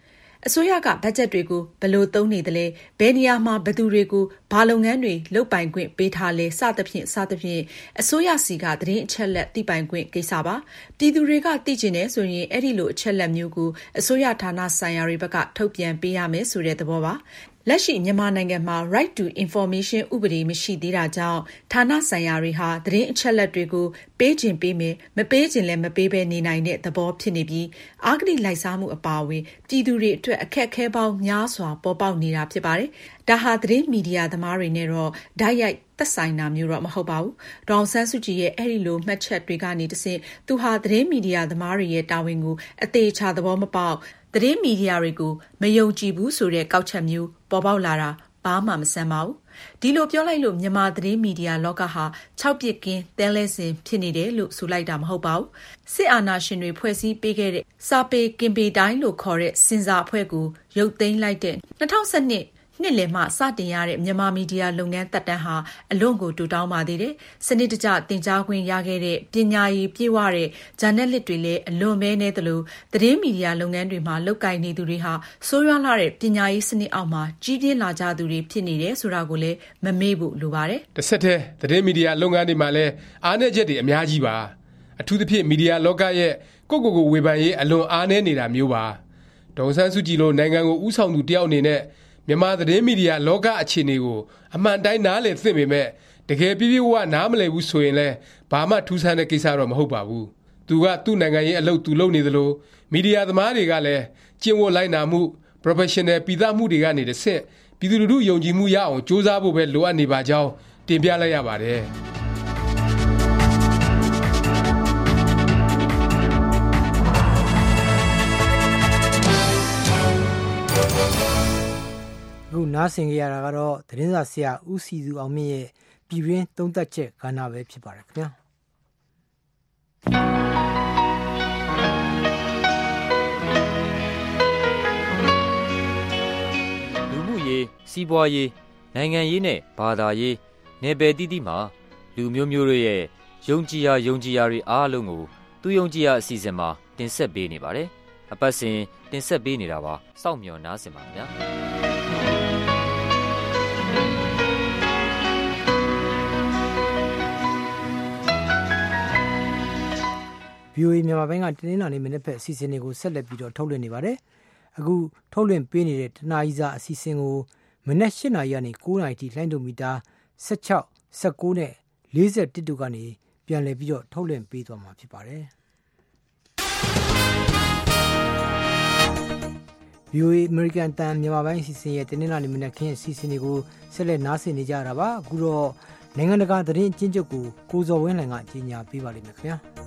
အစိုးရကဘတ်ဂျက်တွေကိုဘယ်လိုသုံးနေသလဲဘယ်နေရာမှာဘယ်သူတွေကိုဘာလုပ်ငန်းတွေလုပ်ပိုင်ခွင့်ပေးထားလဲစသဖြင့်အစိုးရစီကသတင်းအချက်လက်သိပိုင်ခွင့်ကိစ္စပါပြည်သူတွေကသိကျင်တယ်ဆိုရင်အဲ့ဒီလိုအချက်လက်မျိုးကိုအစိုးရဌာနဆိုင်ရာတွေဘက်ကထုတ်ပြန်ပေးရမယ်ဆိုတဲ့သဘောပါလက်ရှိမြန်မာနိုင်ငံမှာ Right to Information ဥပဒေမရှိသေးတာကြောင့်ဌာနဆိုင်ရာတွေဟာသတင်းအချက်လက်တွေကိုပေးခြင်းပေးမယ်မပေးခြင်းလည်းမပေးဘဲနေနိုင်တဲ့သဘောဖြစ်နေပြီးအာဂတိလိုက်စားမှုအပါအဝင်ပြည်သူတွေအတွက်အခက်အခဲပေါင်းများစွာပေါ်ပေါက်နေတာဖြစ်ပါတယ်။ဒါဟာသတင်းမီဒီယာသမားတွေနဲ့တော့ဓာတ်ရိုက်သက်ဆိုင်တာမျိုးတော့မဟုတ်ပါဘူး။ဒေါ်အောင်ဆန်းစုကြည်ရဲ့အဲ့ဒီလိုမှတ်ချက်တွေကနေတဆင့်သူဟာသတင်းမီဒီယာသမားတွေရဲ့တာဝန်ကိုအသေးချာသဘောမပေါက်သတင်းမီဒီယာတွေကိုမယုံကြည်ဘူးဆိုတဲ့ကောက်ချက်မျိုးပေါ်ပေါက်လာတာဘာမှမဆန်းပါဘူးဒီလိုပြောလိုက်လို့မြန်မာသတင်းမီဒီယာလောကဟာ6ပြစ်ကင်းတဲလဲစင်ဖြစ်နေတယ်လို့ဆိုလိုက်တာမဟုတ်ပါဘူးစစ်အာဏာရှင်တွေဖွဲ့စည်းပေးခဲ့တဲ့စာပေကင်ပေတိုင်းလို့ခေါ်တဲ့စင်စာအဖွဲ့ကိုရုပ်သိမ်းလိုက်တဲ့2012နှစ်လယ်မှစတင်ရတဲ့မြန်မာမီဒီယာလုပ်ငန်းသက်တမ်းဟာအလွန်ကိုတူတောင်းပါသေးတယ်။စနစ်တကျသင်ကြားခွင့်ရခဲ့တဲ့ပညာရေးပြည့်ဝတဲ့ဂျာနယ်လစ်တွေလည်းအလွန်ပဲနေသလိုသတင်းမီဒီယာလုပ်ငန်းတွေမှာလုပ်ကိုင်နေသူတွေဟာဆိုးရွားလာတဲ့ပညာရေးစနစ်အောက်မှာကြီးပြင်းလာကြသူတွေဖြစ်နေတယ်ဆိုတာကိုလည်းမမေ့ဖို့လိုပါတယ်။တစ်ဆက်တည်းသတင်းမီဒီယာလုပ်ငန်းတွေမှာလည်းအားနည်းချက်တွေအများကြီးပါ။အထူးသဖြင့်မီဒီယာလောကရဲ့ကိုဝေဖန်ရေးအလွန်အားနည်းနေတာမျိုးပါ။ဒေါ်ဆန်းစုကြည်လိုနိုင်ငံကိုဦးဆောင်သူတယောက်အနေနဲ့မြန်မာသတင်းမီဒီယာလောကအခြေအနေကိုအမှန်တိုင်းနားလည်သိပေမဲ့တကယ်ပြည့်ပြည့်ဝဝနားမလည်ဘူးဆိုရင်လည်းဘာမှထူးဆန်းတဲ့ကိစ္စတော့မဟုတ်ပါဘူး။သူကသူ့နိုင်ငံရေးအလုပ်သူလုပ်နေသလိုမီဒီယာသမားတွေကလည်းကျင့်ဝတ်လိုက်နာမှု professional ပြည်သားမှုတွေကနေတစ်ဆင့်ပြည်သူလူထုယုံကြည်မှုရအောင်စ조사ဖို့ပဲလိုအပ်နေပါကြောင်းတင်ပြလိုက်ရပါတယ်။အခုနားဆင်ကြရတာကတော့သတင်းစာဆရာဦးစီသူအောင်မြင့်ရဲ့ပြည်တွင်းသုံးသပ်ချက်ကဏ္ဍပဲဖြစ်ပါတယ်ခင်ဗျာလူမှုရေးစီးပွားရေးနိုင်ငံရေးနဲ့ဘာသာရေးနယ်ပယ်တည်တည်မှာလူမျိုးမျိုးတို့ရဲ့ယုံကြည်ရာတွေအားလုံးကိုသူယုံကြည်ရာအစီအစဉ်မှာတင်ဆက်ပေးနေပါတယ်အပတ်စဉ်တင်ဆက်ပေးနေတာပါစောင့်မျှော်နားဆင်ပါဗျာ VOA မြန်မာပိုင်းကတင်းလာနေမနေ့ဖက်အစီအစဉ်တွေကိုဆက်လက်ပြီးတော့ထုတ်လွှင့်နေပါတယ်။အခုထုတ်လွှင့်ပေးနေတဲ့တနားကြီးစာအစီအစဉ်ကိုမနေ့8နာရီကနေ9နာရီထိလိုင်းဒိုမီတာ16 19နဲ့41တို့ကနေပြန်လည်ပြီးတော့ထုတ်လွှင့်ပေးသွားမှာဖြစ်ပါတယ်။ VOA American တန်မြန်မာပိုင်းအစီအစဉ်ရဲ့တင်းလာနေမနေ့ခင်းအစီအစဉ်တွေကိုဆက်လက်နားဆင်နေကြတာပါ။အခုတော့နိုင်ငံတကာသတင်းအကျဉ်းချုပ်ကိုကိုဇော်ဝင်းလှိုင်ကကြီးညာပေးပါလိမ့်မယ်ခင်ဗျာ။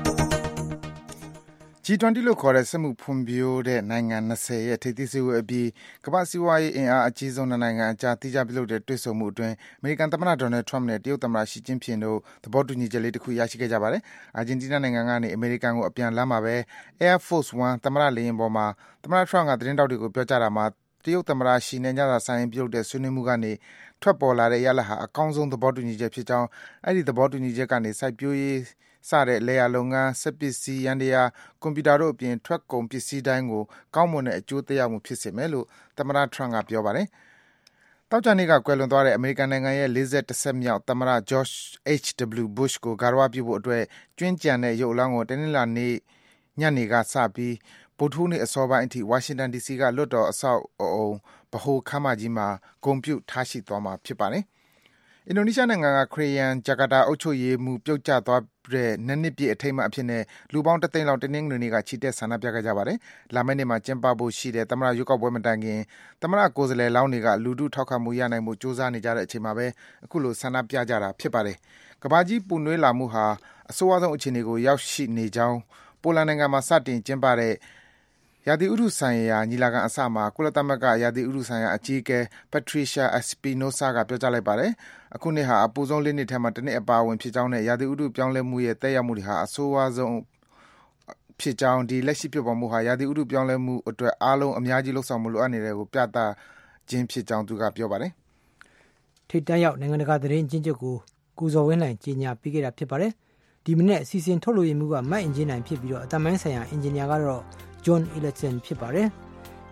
G20 လို့ခေါ်တဲ့စက်မှုဖွံ့ဖြိုးတဲ့နိုင်ငံ20ရဲ့ထိပ်သီးစည်းဝေးအပြီးကမ္ဘာ့စီးပွားရေးအင်အားအကြီးဆုံးနိုင်ငံအကြားတိကျပြုလုပ်တဲ့တွေ့ဆုံမှုအတွင်းအမေရိကန်သမ္မတဒေါ်နယ်ထရမ့်နဲ့တရုတ်သမ္မတရှီကျင်းဖျင်တို့သဘောတူညီချက်လေးတစ်ခုရရှိခဲ့ကြပါတယ်။အာဂျင်တီးနားနိုင်ငံကနေအမေရိကန်ကိုအပြန်လမ်းမှာပဲ Air Force One သမ္မတလေယာဉ်ပေါ်မှာသမ္မတထရမ့်ကသတင်းတောက်တွေကိုပြောကြားတာမှာတရုတ်သမ္မတရှီနဲ့ညစာဆိုင်ပြုလုပ်တဲ့ဆွေးနွေးမှုကနေထွက်ပေါ်လာတဲ့ရလဒ်ဟာအကောင်းဆုံးသဘောတူညီချက်ဖြစ်ကြောင်းအဲ့ဒီသဘောတူညီချက်ကနေစိုက်ပျိုးရေးစတဲ့လေယာလုပ်ငန်းစက်ပစ္စည်းယန္တရားကွန်ပျူတာတို့အပြင်ထွက်ကုန်ပစ္စည်းတိုင်းကိုကောင်းမွန်တဲ့အကျိုးသက်ရောက်မှုဖြစ်စေမယ်လို့သမ္မတထရမ့်ကပြောပါတယ်။တောက်ကြနေ့ကကွယ်လွန်သွားတဲ့အမေရိကန်နိုင်ငံရဲ့41ဆက်မြောက်သမ္မတ George H.W. Bush ကိုဂါရဝပြုဖို့အတွက်ကျွင်းကြံတဲ့ရုပ်အလောင်းကိုတနင်္လာနေ့ညနေကစပြီးဗုဒ္ဓဟူးနေ့အစောပိုင်းအထိဝါရှင်တန် DC ကလွှတ်တော်အဆောက်အအုံဗဟိုခမ်းမကြီးမှာဂုဏ်ပြုထားရှိသွားမှာဖြစ်ပါတယ်။အင်ဒိုနီးရှားနိုင်ငံကခရီးယန်ဂျကာတာအုပ်ချုပ်ရေးမှူးပြုတ်ကျသွားတဲ့နှစ်ပြည့်အထိမ်းအမှတ်အဖြစ်နဲ့လူပေါင်း3သိန်းလောက်တနင်္ဂနွေနေ့ကချီတက်ဆန္ဒပြခဲ့ကြပါတယ်။လာမယ့်နေ့မှာကျင်းပဖို့ရှိတဲ့သမ္မတရွေးကောက်ပွဲမတိုင်ခင်သမ္မတကိုယ်စားလှယ်လောင်းတွေကလူထုထောက်ခံမှုရနိုင်မှုစ조사နေကြတဲ့အချိန်မှာပဲအခုလိုဆန္ဒပြကြတာဖြစ်ပါတယ်။ကမ္ဘာကြီးပူနွေးလာမှုဟာအဆိုးအဆုံးအခြေအနေကိုရောက်ရှိနေကြောင်းပိုလန်နိုင်ငံမှာစတင်ကျင်းပတဲ့ရာသီဥတုဆိုင်ရာညီလာခံအစမှာကုလသမဂ္ဂရာသီဥတုဆိုင်ရာအကြီးအကဲ Patricia Espinosa ကပြောကြားလိုက်ပါတယ်။အခုနှစ်ဟာအပူဆုံး၄နှစ်ထဲမှာတစ်နှစ်အပါအဝင်ဖြစ်ကြောင်းနဲ့ရာသီဥတုပြောင်းလဲမှုရဲ့သက်ရောက်မှုတွေဟာအဆိုးဝါးဆုံးဖြစ်ကြောင်းဒီလက်ရှိဖြစ်ပေါ်မှုဟာရာသီဥတုပြောင်းလဲမှုအတွက်အားလုံးအများကြီးလှုပ်ဆောင်မှုလိုအပ်နေတဲ့ကိုပြသခြင်းဖြစ်ကြောင်းသူကပြောပါတယ်။ထိပ်တန်းရောက်နိုင်ငံတကာသတင်းကျဉ်းချုပ်ကိုကိုဇော်ဝင်းလှိုင်ကြီးညာပေးခဲ့တာဖြစ်ပါတယ်။ဒီမနေ့အစီအစဉ်ထုတ်လို့ရမှုကမတ်အင်ဂျင်နိုင်ဖြစ်ပြီးတော့အတမိုင်းဆိုင်ရာအင်ဂျင်နီယာကတော့John Ellison ဖြစ်ပါတယ်။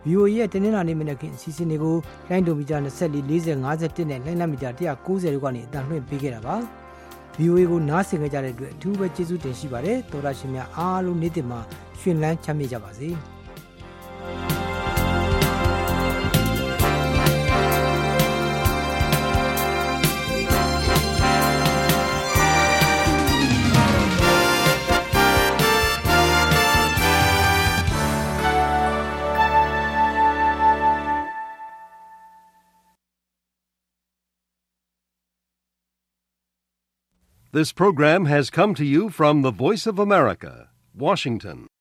VOA ရဲ့တနင်္လာနေ့မနက်ခင်းအစီအစဉ်တွေကိုလိုင်းဒိုမီတာ24 40 51နဲ့လိုင်းနမီတာ190တို့ကနေအသံလွှင့်ပေးခဲ့တာပါ VOA ကိုနားဆင်ကြတဲ့အတွက်အထူးပဲကျေးဇူးတင်ရှိပါတယ်တော်ရရှိများအားလုံးနေ့တင်မှာရှင်လန်းချမ်းမြေ့ကြပါစေ This program has come to you from the Voice of America, Washington.